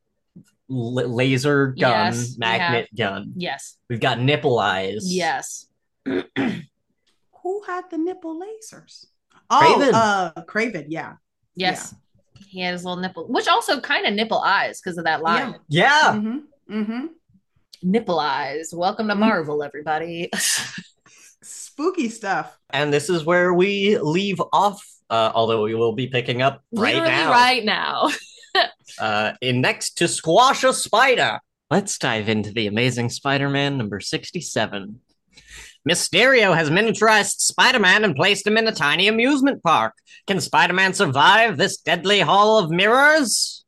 laser gun, magnet gun. Yes. We've got nipple eyes. Yes. Who had the nipple lasers? Kraven. Kraven, yeah. Yes. Yeah. He had his little nipple, which also kind of nipple eyes because of that line. Yeah. Mm-hmm. Mm-hmm. Nipple eyes. Welcome to Marvel, everybody. Spooky stuff. And this is where we leave off, although we will be picking up right now. In next to Squash a Spider. Let's dive into the Amazing Spider-Man number 67. Mysterio has miniaturized Spider-Man and placed him in a tiny amusement park. Can Spider-Man survive this deadly hall of mirrors?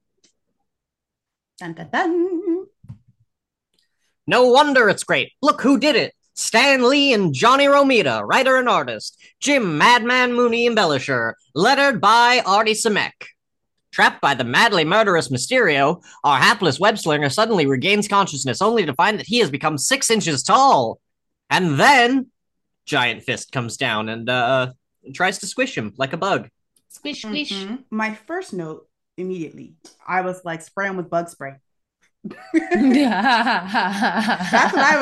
Dun, dun, dun. No wonder it's great. Look who did it. Stan Lee and Johnny Romita, writer and artist. Jim Madman Mooney embellisher, lettered by Artie Simek. Trapped by the madly murderous Mysterio, our hapless web slinger suddenly regains consciousness only to find that he has become 6 inches tall. And then, Giant Fist comes down and tries to squish him like a bug. Squish, squish. Mm-hmm. My first note immediately, I was like, spray him with bug spray. That's what I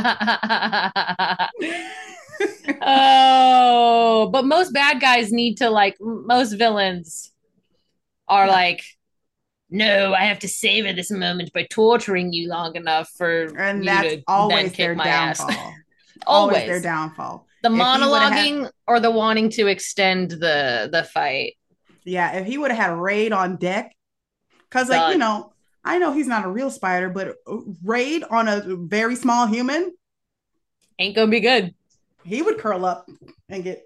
would do. Oh, but most bad guys need to, like, most villains are like, no, I have to savor this moment by torturing you long enough for and you that's to always then kick their my downfall. ass. Always their downfall. The monologuing or the wanting to extend the fight. Yeah, if he would have had Raid on deck, because like, you know, I know he's not a real spider, but Raid on a very small human ain't gonna be good. He would curl up and get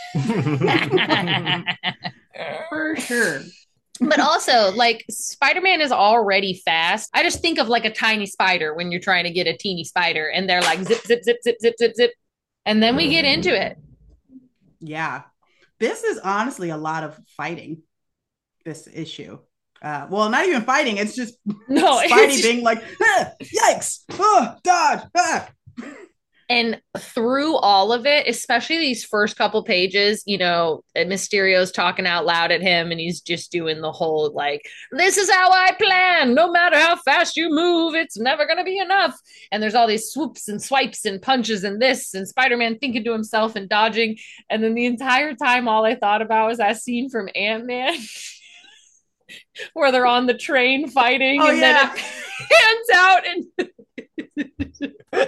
for sure. But also, like, Spider-Man is already fast. I just think of like a tiny spider when you're trying to get a teeny spider, and they're like zip, zip, zip, zip, zip, zip, zip. And then we get into it. Yeah. This is honestly a lot of fighting, this issue. Well, not even fighting. It's just Spidey being like, yikes, dodge. And through all of it, especially these first couple pages, you know, Mysterio's talking out loud at him and he's just doing the whole like, this is how I plan. No matter how fast you move, it's never going to be enough. And there's all these swoops and swipes and punches and this and Spider-Man thinking to himself and dodging. And then the entire time, all I thought about was that scene from Ant-Man where they're on the train fighting and then it hands out and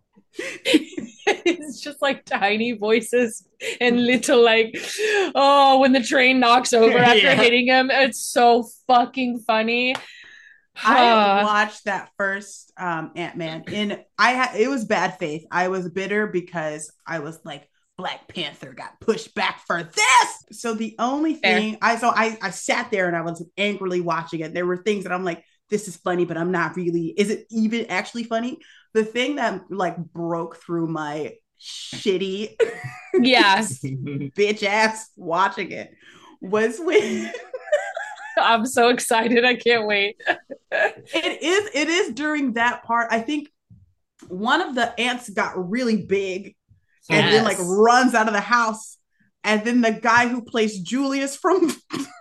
it's just like tiny voices and little like, oh, when the train knocks over after hitting him. It's so fucking funny. I watched that first Ant-Man and it was bad faith. I was bitter because I was like, Black Panther got pushed back for this. So the only thing I sat there and I was angrily watching it. There were things that I'm like, this is funny, but I'm not really, is it even actually funny? The thing that like broke through my shitty bitch ass watching it was when I'm so excited. I can't wait. It is during that part. I think one of the ants got really big and then like runs out of the house. And then the guy who plays Julius from Remember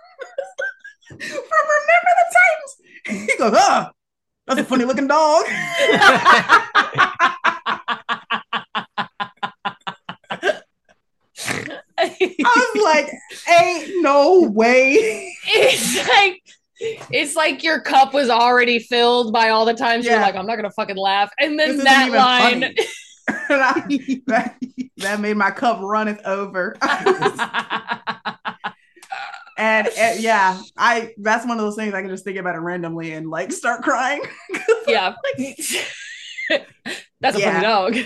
the Titans, he goes, that's a funny looking dog. I was like, ain't no way. It's like your cup was already filled by all the times you're like, I'm not gonna fucking laugh. And then that line that made my cup runneth over. And yeah, that's one of those things I can just think about it randomly and like start crying. Yeah. That's a funny dog.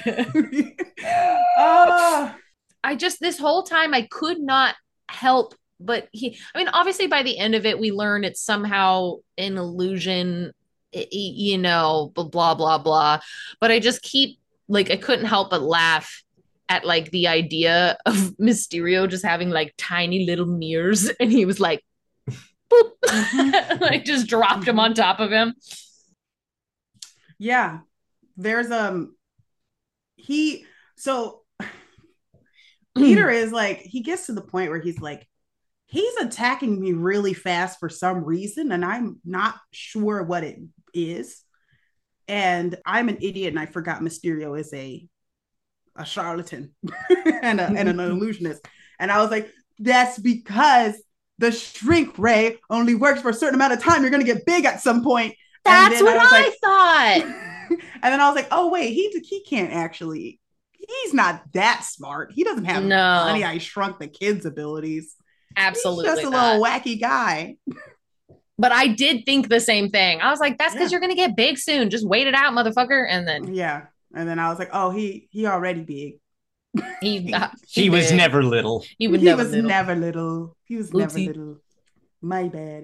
I just, this whole time I could not help but obviously by the end of it, we learn it's somehow an illusion, you know, blah, blah, blah. But I just keep, like, I couldn't help but laugh at, like, the idea of Mysterio just having, like, tiny little mirrors. And he was like, boop. Like, just dropped him on top of him. Yeah. There's, Peter is like, he gets to the point where he's like, he's attacking me really fast for some reason, and I'm not sure what it is. And I'm an idiot, and I forgot Mysterio is a charlatan and an illusionist. And I was like, that's because the shrink ray only works for a certain amount of time. You're going to get big at some point. That's what I thought. And then I was like, oh, wait, he can't actually. He's not that smart. He doesn't have Honey, I Shrunk the Kids abilities. Absolutely. He's just a little wacky guy. But I did think the same thing. I was like, that's because you're going to get big soon. Just wait it out, motherfucker. And then. Yeah. And then I was like, oh, he already big. He was never little. He was never little. My bad.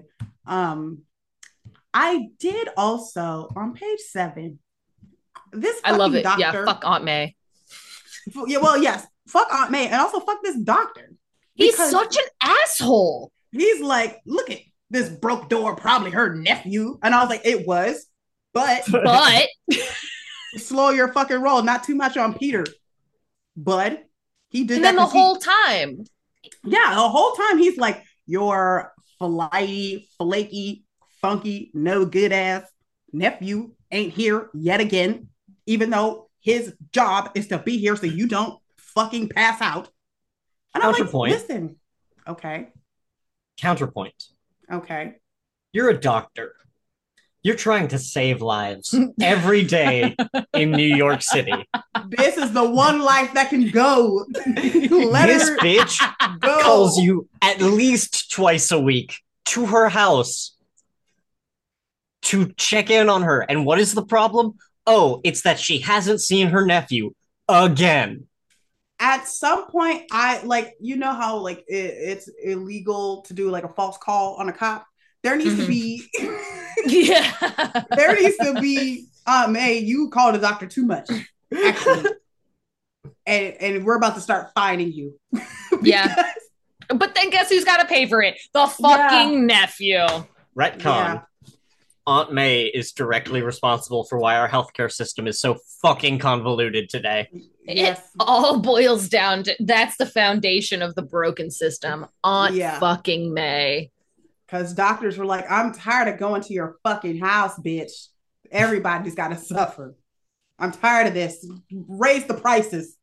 I did also, on page 7, this I love it. doctor, yeah, fuck Aunt May. Yeah, well, yes, fuck Aunt May, and also fuck this doctor He's because such an asshole. he's like, look at this broke door, probably her nephew, and I was like, it was, but But slow your fucking roll, not too much on Peter, bud. He did and that then the because whole time. yeah, the whole time he's like, your flighty, flaky, funky, no good ass nephew ain't here yet again, even though his job is to be here so you don't fucking pass out. And I'm like, Counterpoint. listen, okay, Counterpoint. okay. You're a doctor. You're trying to save lives every day in New York City. This is the one life that can go. Let This her bitch go. calls you at least twice a week to her house to check in on her. And what is the problem? Oh, it's that she hasn't seen her nephew again. At some point, I like, you know how like it's illegal to do like a false call on a cop. There needs to be Yeah. there needs to be May, you called the doctor too much, actually. And we're about to start fining you. Yeah. But then guess who's got to pay for it? The fucking nephew. Retcon. Yeah. Aunt May is directly responsible for why our healthcare system is so fucking convoluted today. Yes. It all boils down to that's the foundation of the broken system. Aunt fucking May. Because doctors were like, I'm tired of going to your fucking house, bitch. Everybody's got to suffer. I'm tired of this. Raise the prices.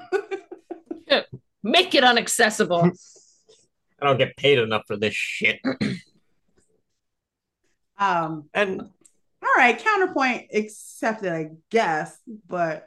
Make it unaccessible. I don't get paid enough for this shit. And all right, counterpoint accepted, I guess, but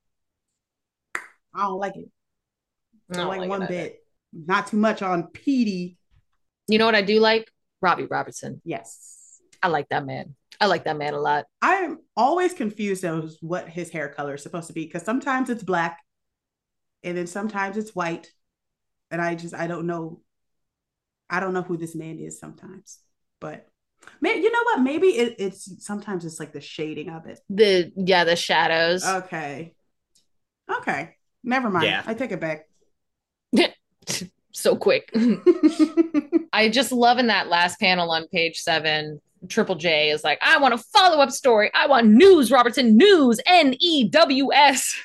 I don't like it. I don't like one bit. Not too much on Petey. You know what I do like? Robbie Robertson. Yes. I like that man. I like that man a lot. I'm always confused as what his hair color is supposed to be because sometimes it's black and then sometimes it's white. And I don't know. I don't know who this man is sometimes. But maybe, you know what? Maybe it's sometimes it's like the shading of it. The shadows. Okay. Never mind. Yeah. I take it back. So quick. I just love in that last panel on page 7, Triple J is like, I want a follow-up story. I want news, Robertson, news, News.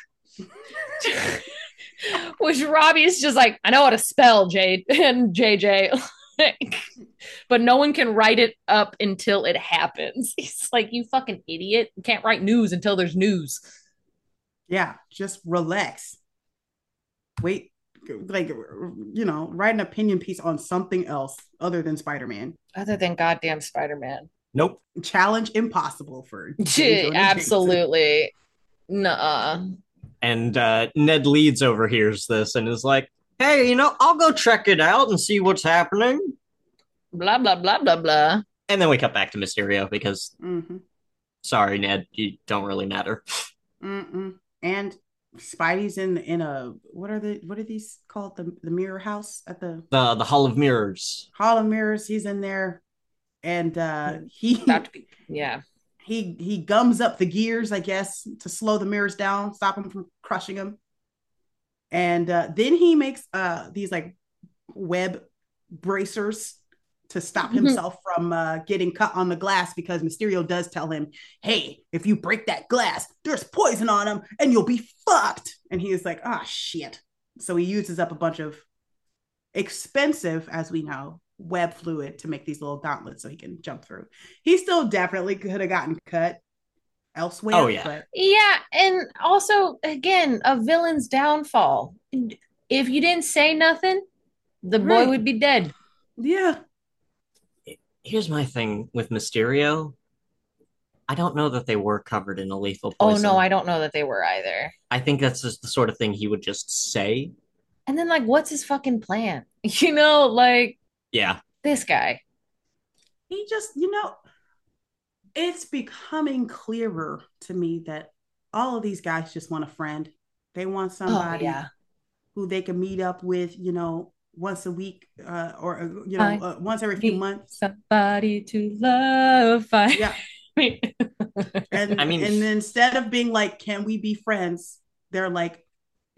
Which Robbie is just like, I know how to spell J and JJ. But no one can write it up until it happens. He's like, you fucking idiot. You can't write news until there's news. Yeah, just relax. Wait, like, you know, write an opinion piece on something else other than Spider-Man. Other than goddamn Spider-Man. Nope. Challenge impossible for absolutely. Nuh-uh. And Ned Leeds overhears this and is like, hey, you know, I'll go check it out and see what's happening. Blah, blah, blah, blah, blah. And then we cut back to Mysterio because, sorry, Ned, you don't really matter. And Spidey's in a what are these called, the mirror house at the Hall of Mirrors. Hall of Mirrors. He's in there, and he gums up the gears, I guess, to slow the mirrors down, stop him from crushing him. And then he makes these like web bracers to stop himself from getting cut on the glass, because Mysterio does tell him, hey, if you break that glass, there's poison on him and you'll be fucked. And he is like, ah, shit. So he uses up a bunch of expensive, as we know, web fluid to make these little gauntlets so he can jump through. He still definitely could have gotten cut elsewhere. Oh, yeah. But... yeah. And also, again, a villain's downfall. If you didn't say nothing, the boy would be dead. Yeah. Here's my thing with Mysterio. I don't know that they were covered in a lethal poison. Oh, no, I don't know that they were either. I think that's just the sort of thing he would just say. And then, like, what's his fucking plan? You know, like... Yeah. This guy. He just, you know, it's becoming clearer to me that all of these guys just want a friend. They want somebody who they can meet up with, you know, once a week or, you know, once every few months. Somebody to love. Yeah. And, I mean, and instead of being like, can we be friends? They're like,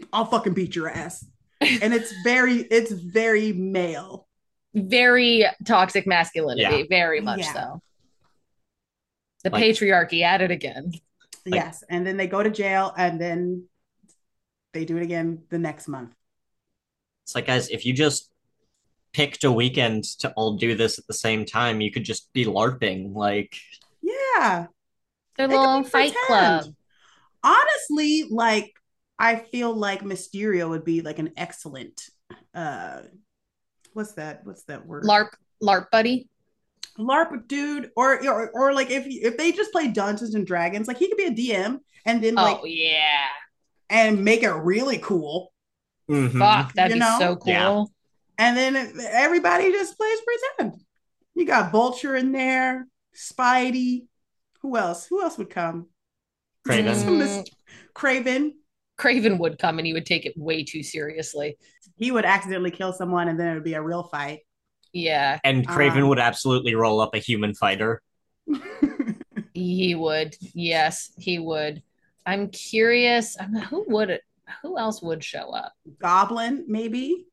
I'll fucking beat your ass. And it's very male. Very toxic masculinity, Yeah. very much Yeah. so. The Like- patriarchy at it again. Yes. And then they go to jail and then they do it again the next month. It's like, guys, if you just picked a weekend to all do this at the same time, you could just be LARPing. Like, Yeah. Their They could little be fight pretend. club. Honestly, like I feel like Mysterio would be like an excellent what's that word? LARP buddy. LARP dude, or like if they just play Dungeons and Dragons, like he could be a DM and then like Oh yeah. and make it really cool, Fuck, that'd You be know? so cool. Yeah. and then everybody just plays pretend. You got Vulture in there, Spidey. Who else? Who else would come? Craven. Craven. Craven would come and he would take it way too seriously. He would accidentally kill someone, and then it would be a real fight. Yeah, And Craven would absolutely roll up a human fighter. he would. Yes, he would. I'm curious. Who else would show up? Goblin, maybe.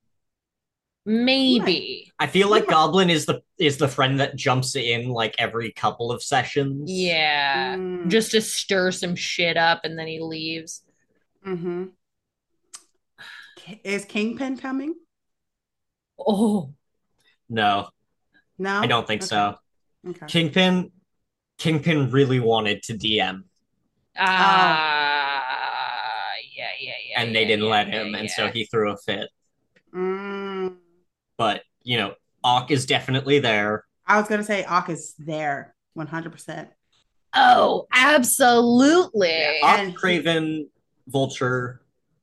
Maybe. I feel like Goblin is the friend that jumps in like every couple of sessions. Yeah. Just to stir some shit up and then he leaves. Mm-hmm. Is Kingpin coming? Oh, No, No, I don't think so. Okay. Kingpin really wanted to DM, yeah. and they didn't let him, and so he threw a fit. Mm. But Ock is definitely there. I was gonna say Ock is there 100%. Oh, absolutely. Yeah, Ock, Craven, Vulture,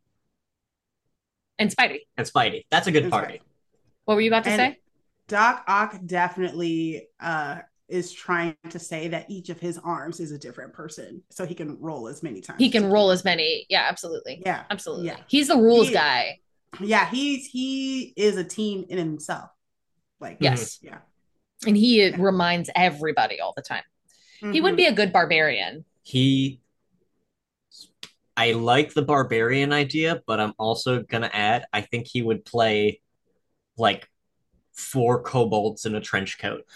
and Spidey. and Spidey. That's a good party. What were you about to say? Doc Ock definitely is trying to say that each of his arms is a different person, so he can roll as many times. He can roll as many. Yeah, absolutely. Yeah, absolutely. Yeah. He's the rules guy. Yeah, he is a team in himself. Like yes, yeah, and he reminds everybody all the time. Mm-hmm. He would be a good barbarian. I like the barbarian idea, but I'm also gonna add, I think he would play like 4 kobolds in a trench coat.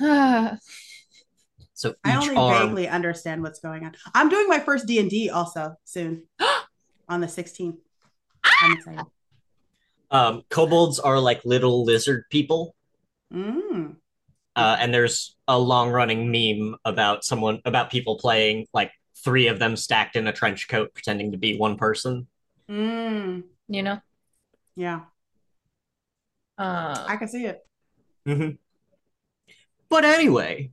So I only vaguely understand what's going on. I'm doing my first D&D also soon on the 16th. I'm excited. Kobolds are like little lizard people. And there's a long-running meme about people playing like 3 of them stacked in a trench coat pretending to be one person. You know? Yeah. I can see it. Mm-hmm. But anyway,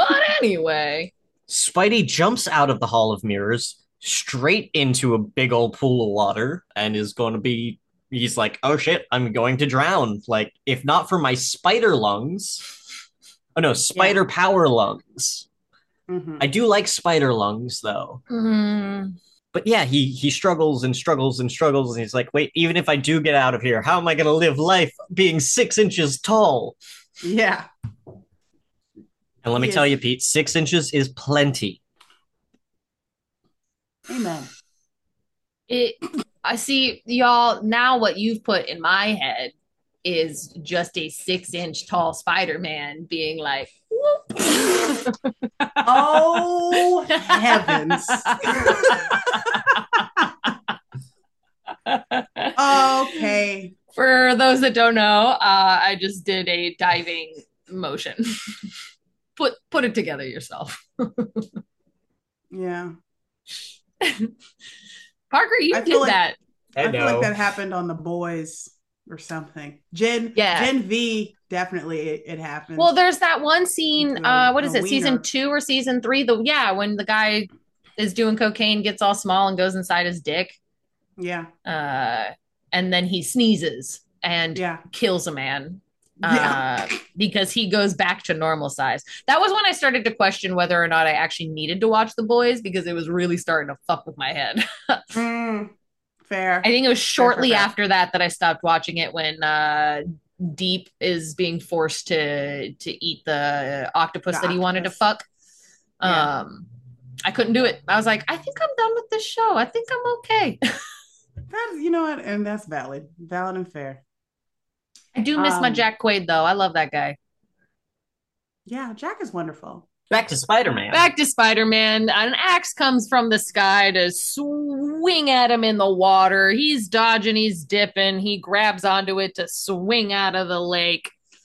Spidey jumps out of the Hall of Mirrors straight into a big old pool of water and is going to be, he's like, oh shit, I'm going to drown. Like, if not for my spider lungs, spider power lungs. Mm-hmm. I do like spider lungs though. Mm-hmm. But yeah, he struggles and struggles and struggles. And he's like, wait, even if I do get out of here, how am I going to live life being 6 inches tall? Yeah. And let me tell you, Pete, 6 inches is plenty. Amen. I see, y'all, now what you've put in my head is just a 6-inch tall Spider-Man being like, whoop. Oh, heavens. Okay. For those that don't know, I just did a diving motion. Put it together yourself. Yeah. Parker, you did that. I feel like that happened on The Boys or something. Gen V, definitely it happened. Well, there's that one scene, what is it, season 2 or season 3? When the guy is doing cocaine, gets all small and goes inside his dick. Yeah. And then he sneezes and kills a man. Because he goes back to normal size. That was when I started to question whether or not I actually needed to watch The Boys, because it was really starting to fuck with my head. Fair. I think it was shortly after that I stopped watching it, when Deep is being forced to eat the octopus that he wanted to fuck. I couldn't do it. I was like, I think I'm done with this show. I think I'm okay. That's, you know what, and that's valid and fair. I do miss my Jack Quaid though. I love that guy. Yeah, Jack is wonderful. Back to Spider-Man. Back to Spider-Man. An axe comes from the sky to swing at him in the water. He's dodging, he's dipping. He grabs onto it to swing out of the lake.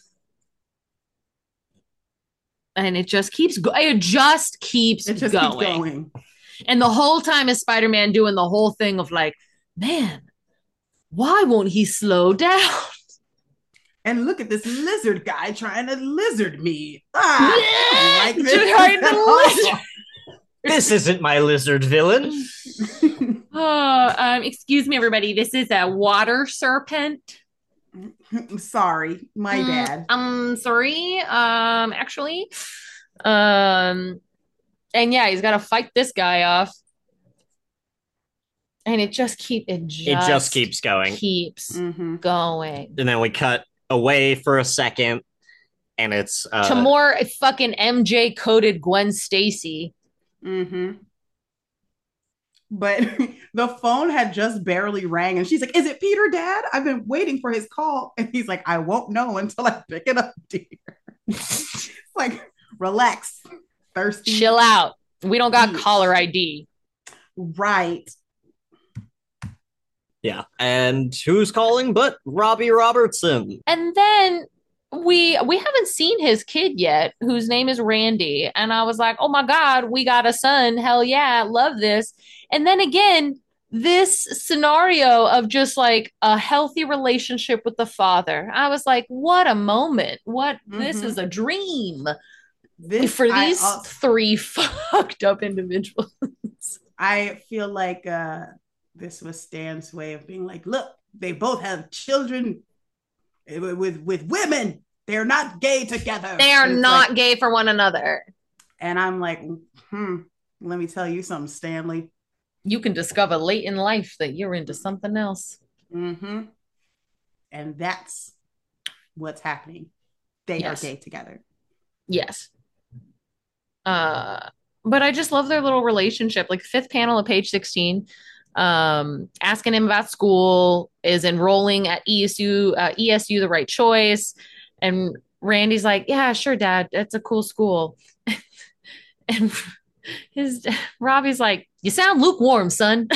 And it just keeps going. Going. And the whole time is Spider-Man doing the whole thing of like, man, why won't he slow down? And look at this lizard guy trying to lizard me. I don't like this. This isn't my lizard villain. Excuse me, everybody. This is a water serpent. Sorry, my bad. I'm sorry. Actually. And yeah, he's got to fight this guy off. And it just keeps going. Going. And then we cut away for a second, and it's to more fucking MJ coded Gwen Stacy. But the phone had just barely rang, and she's like, "Is it Peter, Dad? I've been waiting for his call." And he's like, "I won't know until I pick it up, dear." It's like, relax, thirsty, chill out. We don't got caller ID, right? Yeah, and who's calling but Robbie Robertson? And then we haven't seen his kid yet, whose name is Randy. And I was like, oh my God, we got a son. Hell yeah, love this. And then again, this scenario of just like a healthy relationship with the father. I was like, what a moment. This is a dream for these three fucked up individuals. I feel like this was Stan's way of being like, look, they both have children with women. They're not gay together. They are not gay for one another. And I'm like, let me tell you something, Stanley. You can discover late in life that you're into something else. And that's what's happening. They are gay together. Yes. But I just love their little relationship. Like fifth panel of page 16. Asking him about school, is enrolling at ESU the right choice? And Randy's like, yeah, sure, Dad, that's a cool school. And Robbie's like, you sound lukewarm, son.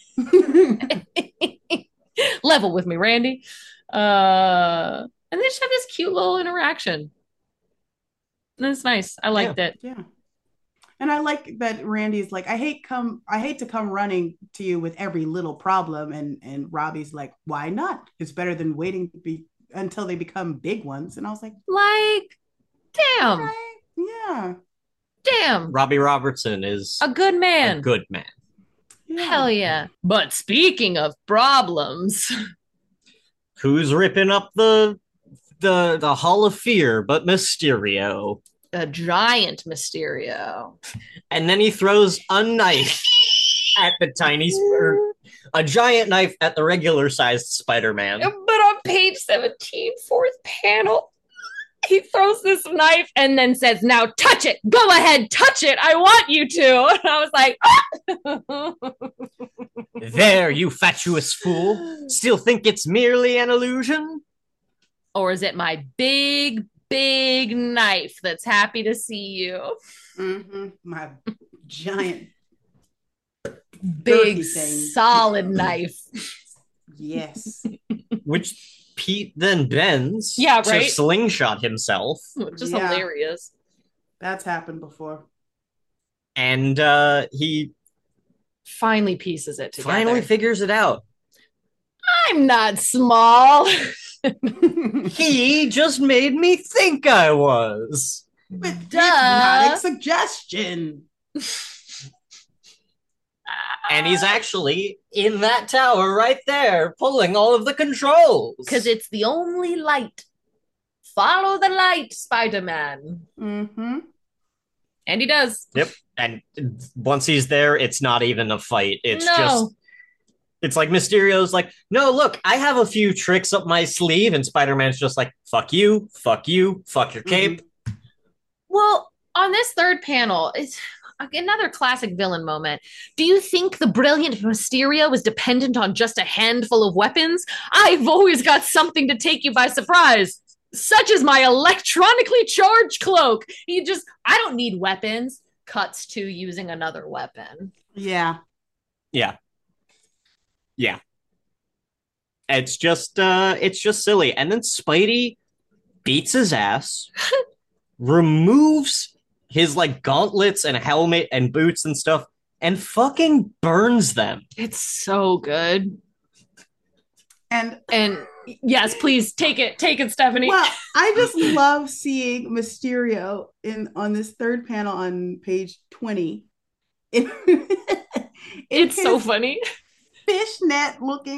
Level with me, Randy. And they just have this cute little interaction. And it's nice. I liked it. Yeah. And I like that Randy's like, I hate to come running to you with every little problem. And Robbie's like, why not? It's better than waiting until they become big ones. And I was like, damn. Right? Yeah. Damn. Robbie Robertson is a good man. Yeah. Hell yeah. But speaking of problems, who's ripping up the Hall of Fear but Mysterio? A giant Mysterio. And then he throws a knife at the tiny a giant knife at the regular sized Spider-Man. But on page 17, fourth panel, he throws this knife and then says, now touch it. Go ahead, touch it. I want you to. And I was like, there, you fatuous fool. Still think it's merely an illusion? Or is it my big knife that's happy to see you? My giant big solid knife. Yes. Which Pete then bends to slingshot himself. Which is hilarious. That's happened before. And he finally pieces it together. Finally figures it out. I'm not small. He just made me think I was. With hypnotic suggestion. And he's actually in that tower right there, pulling all of the controls. Because it's the only light. Follow the light, Spider-Man. And he does. Yep. And once he's there, it's not even a fight. It's like Mysterio's like, no, look, I have a few tricks up my sleeve. And Spider-Man's just like, fuck you, fuck your cape. Well, on this third panel, another classic villain moment. Do you think the brilliant Mysterio is dependent on just a handful of weapons? I've always got something to take you by surprise, such as my electronically charged cloak. I don't need weapons. Cuts to using another weapon. Yeah. Yeah. Yeah. It's just silly. And then Spidey beats his ass, removes his like gauntlets and helmet and boots and stuff, and fucking burns them. It's so good. And yes, please take it, Stephanie. Well, I just love seeing Mysterio on this third panel on page 20. It's so funny. Fishnet looking.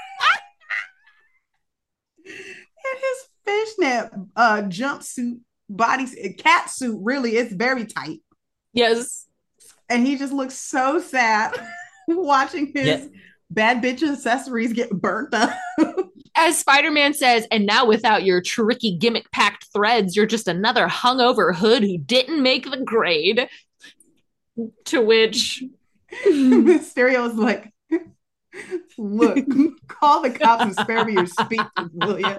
And his fishnet jumpsuit, cat suit, really, it's very tight. Yes. And he just looks so sad watching his bad bitch accessories get burnt up. As Spider-Man says, and now without your tricky gimmick-packed threads, you're just another hungover hood who didn't make the grade. To which Mysterio's like, look, call the cops and spare me your speech, will you?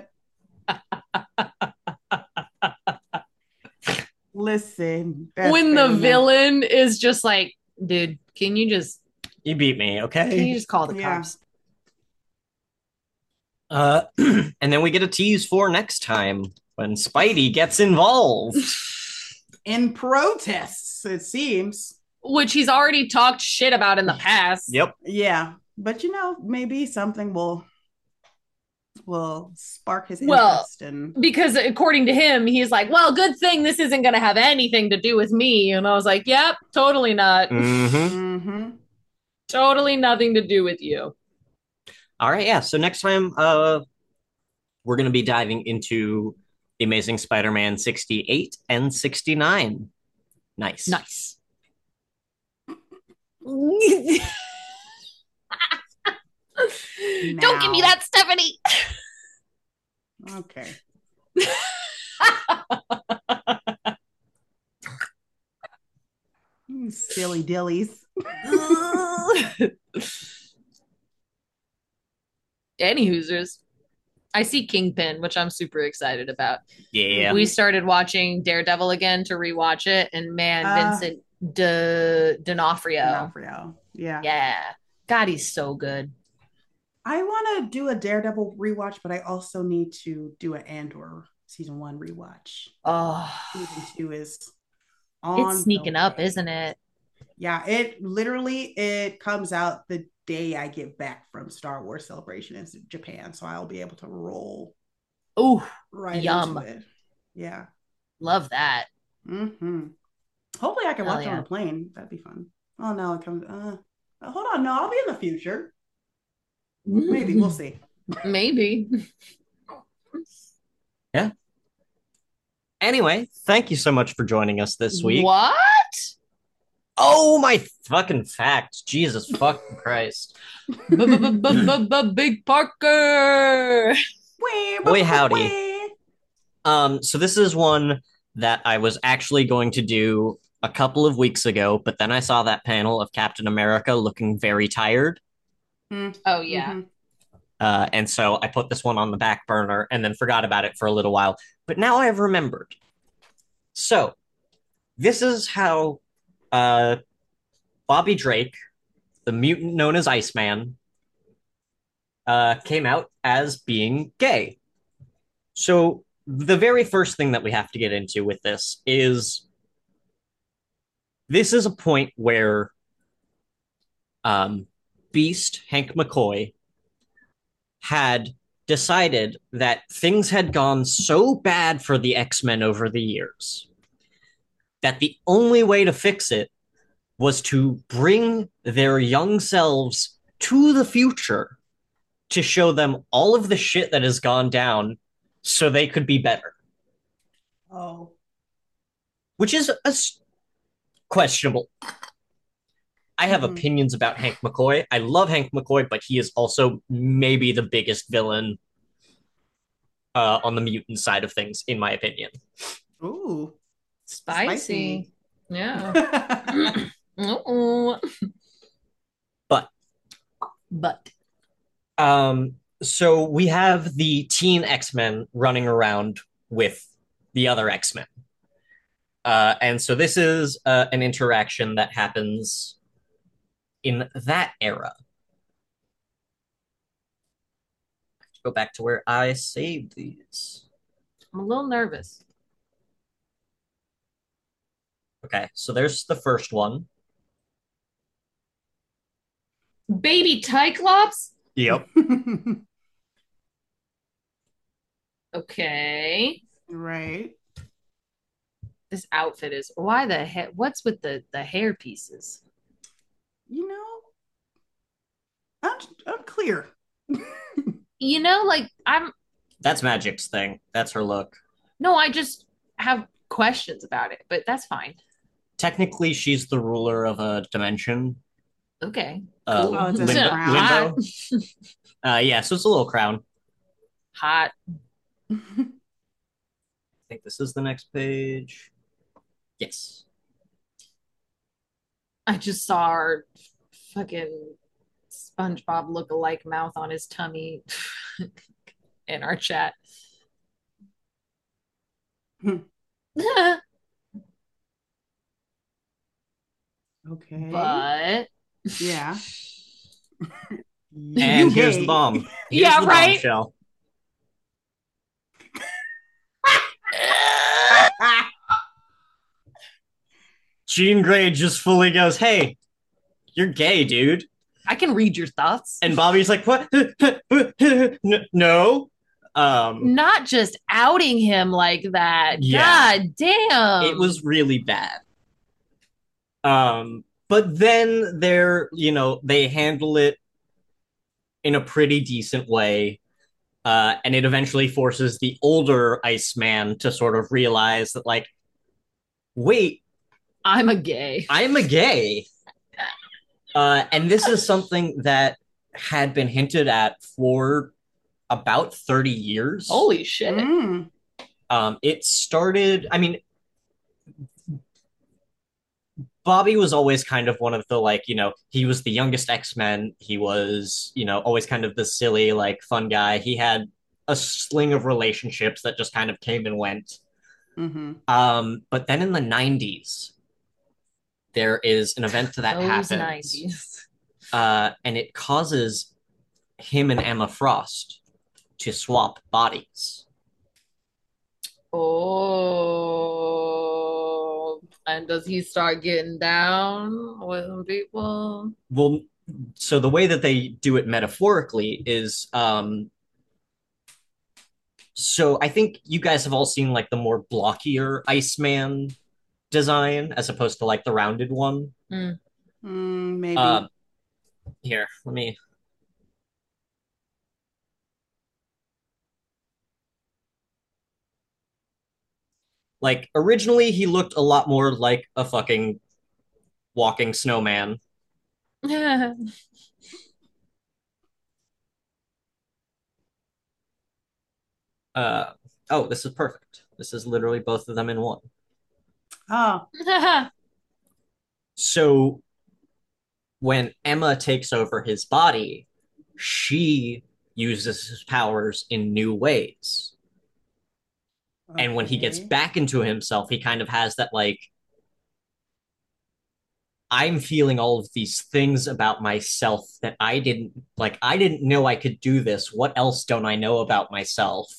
Listen. When the villain is just like, dude, can you beat me, okay? Can you just call the cops? And then we get a tease for next time when Spidey gets involved. In protests, it seems. Which he's already talked shit about in the past. Yep. Yeah. But maybe something will spark his interest. Because according to him, he's like, well, good thing this isn't going to have anything to do with me. And I was like, yep, totally not. Mm-hmm. Totally nothing to do with you. All right, yeah. So next time, we're going to be diving into The Amazing Spider-Man 68 and 69. Nice. Don't give me that, Stephanie. Okay. Silly dillies. Any Hoosers. I see Kingpin, which I'm super excited about. Yeah. We started watching Daredevil again to rewatch it, and man, Vincent D'Onofrio. Yeah. God, he's so good. I want to do a Daredevil rewatch, but I also need to do an Andor season 1 rewatch. Oh, season 2 is on. It's sneaking up, isn't it? Yeah, it comes out the day I get back from Star Wars Celebration in Japan, so I'll be able to roll. Oh, right yum! Into it. Yeah, love that. Mm-hmm. Hopefully, I can watch it on a plane. That'd be fun. Oh no, it comes. Hold on, no, I'll be in the future. Maybe we'll see. Maybe. Yeah. Anyway, thank you so much for joining us this week. What? Oh, my fucking facts. Jesus fucking Christ. Big Parker. Boy, howdy. So this is one that I was actually going to do a couple of weeks ago, but then I saw that panel of Captain America looking very tired. Oh, yeah. And so I put this one on the back burner and then forgot about it for a little while. But now I've remembered. So this is how Bobby Drake, the mutant known as Iceman, came out as being gay. So the very first thing that we have to get into with this is a point where Beast, Hank McCoy, had decided that things had gone so bad for the X-Men over the years that the only way to fix it was to bring their young selves to the future to show them all of the shit that has gone down so they could be better. Oh. Which is questionable. I have opinions about Hank McCoy. I love Hank McCoy, but he is also maybe the biggest villain on the mutant side of things, in my opinion. Ooh. Spicy. Yeah. Uh-oh. But But so we have the teen X-Men running around with the other X-Men. And so this is an interaction that happens in that era. Go back to where I saved these. I'm a little nervous. Okay, so there's the first one. Baby Tyclops? Yep. Okay. Right. This outfit is why the heck what's with the hair pieces? You know, unclear. Like I'm That's Magic's thing. That's her look. no, I just have questions about it, but that's fine. Technically, she's the ruler of a dimension. Okay. Cool. Oh, it's a Limbo. crown. Yeah, so it's a little crown. Hot. I think this is the next page. Yes. I just saw our fucking SpongeBob look-alike mouth on his tummy in our chat. Okay. But yeah. And here's the bomb. Here's yeah, the right. bombshell. Jean Grey just fully goes, "Hey, you're gay, dude." I can read your thoughts. And Bobby's like, "What? No." Not just outing him like that. Yeah. God damn. It was really bad. But then they handle it in a pretty decent way. And it eventually forces the older Iceman to sort of realize that, like, wait, I'm a gay. I'm a gay. And this is something that had been hinted at for about 30 years. Holy shit. It started, I mean, Bobby was always kind of one of the, like, he was the youngest X-Men. He was, always kind of the silly, like, fun guy. He had a sling of relationships that just kind of came and went. But then in the 90s, there is an event that happens. 90s. And it causes him and Emma Frost to swap bodies. Oh, and does he start getting down with people? Well, so the way that they do it metaphorically is, so I think you guys have all seen, like, the more blockier Iceman design as opposed to, like, the rounded one. Maybe. Here, let me. Like, originally, he looked a lot more like a fucking walking snowman. Oh, this is perfect. This is literally both of them in one. Oh. So when Emma takes over his body, she uses his powers in new ways. Okay. And when he gets back into himself, he kind of has that, like, I'm feeling all of these things about myself that I didn't know I could do this. What else don't I know about myself?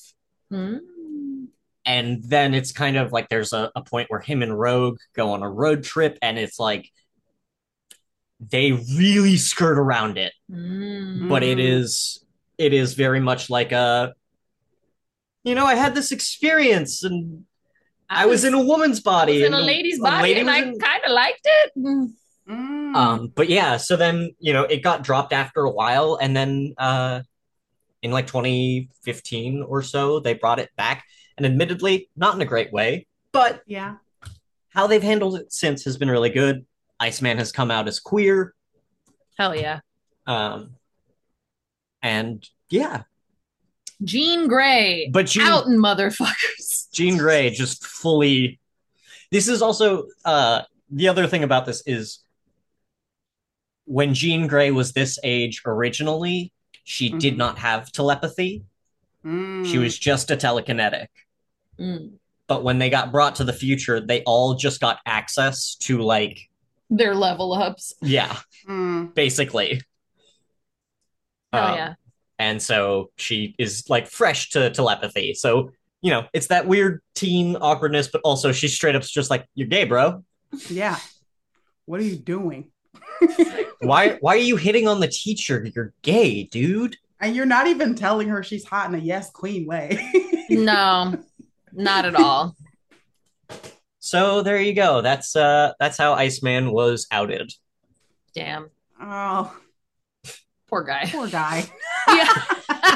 And then it's kind of like there's a point where him and Rogue go on a road trip, and it's like they really skirt around it. But it is very much like I had this experience, and I was in a woman's body. I was in a lady's body, and I kind of liked it. But yeah, so then, it got dropped after a while, and then in like 2015 or so, they brought it back, and admittedly, not in a great way, but yeah, how they've handled it since has been really good. Iceman has come out as queer. Hell yeah. And yeah. Jean Grey. But out in motherfuckers. Jean Grey just fully. This is also the other thing about this is when Jean Grey was this age originally, she did not have telepathy. She was just a telekinetic. But when they got brought to the future, they all just got access to like their level ups. Yeah, basically. Oh yeah. And so she is like fresh to telepathy. So, you know, it's that weird teen awkwardness, but also she's straight up just like, you're gay, bro. Yeah. What are you doing? Why are you hitting on the teacher? You're gay, dude. And you're not even telling her she's hot in a yes queen way. No, not at all. So there you go. That's how Iceman was outed. Damn. Oh. Poor guy. Poor guy. Yeah.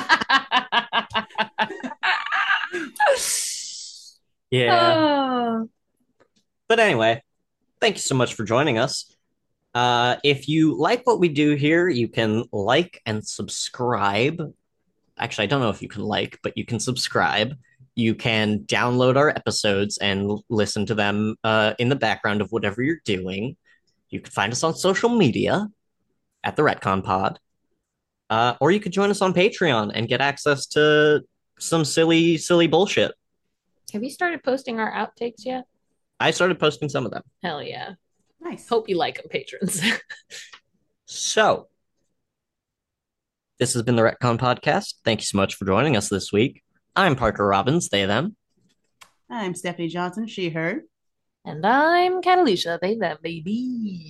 Yeah. Oh. But anyway, thank you so much for joining us. If you like what we do here, you can like and subscribe. Actually, I don't know if you can like, but you can subscribe. You can download our episodes and listen to them in the background of whatever you're doing. You can find us on social media at the Retcon Pod. Or you could join us on Patreon and get access to some silly bullshit. Have you started posting our outtakes yet? I started posting some of them. Hell yeah. Nice. Hope you like them, patrons. So, this has been the Retcon Podcast. Thank you so much for joining us this week. I'm Parker Robbins, they, them. I'm Stephanie Johnson, she, her. And I'm Catalysha, they, them, baby.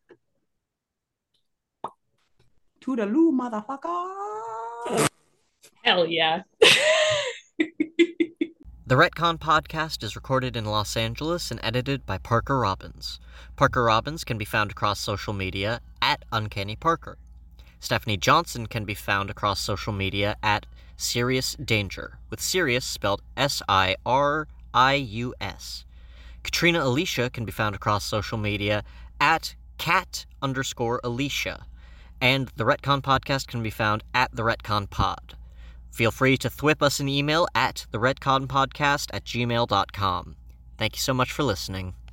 Toodaloo, motherfucker. Hell yeah. The Retcon Podcast is recorded in Los Angeles and edited by Parker Robbins. Parker Robbins can be found across social media at Uncanny Parker. Stephanie Johnson can be found across social media at Serious Danger, with Sirius spelled Sirius. Katrina Alicia can be found across social media at cat_Alicia. And the Retcon Podcast can be found at the Retcon Pod. Feel free to thwip us an email at theretconpodcast@gmail.com. Thank you so much for listening.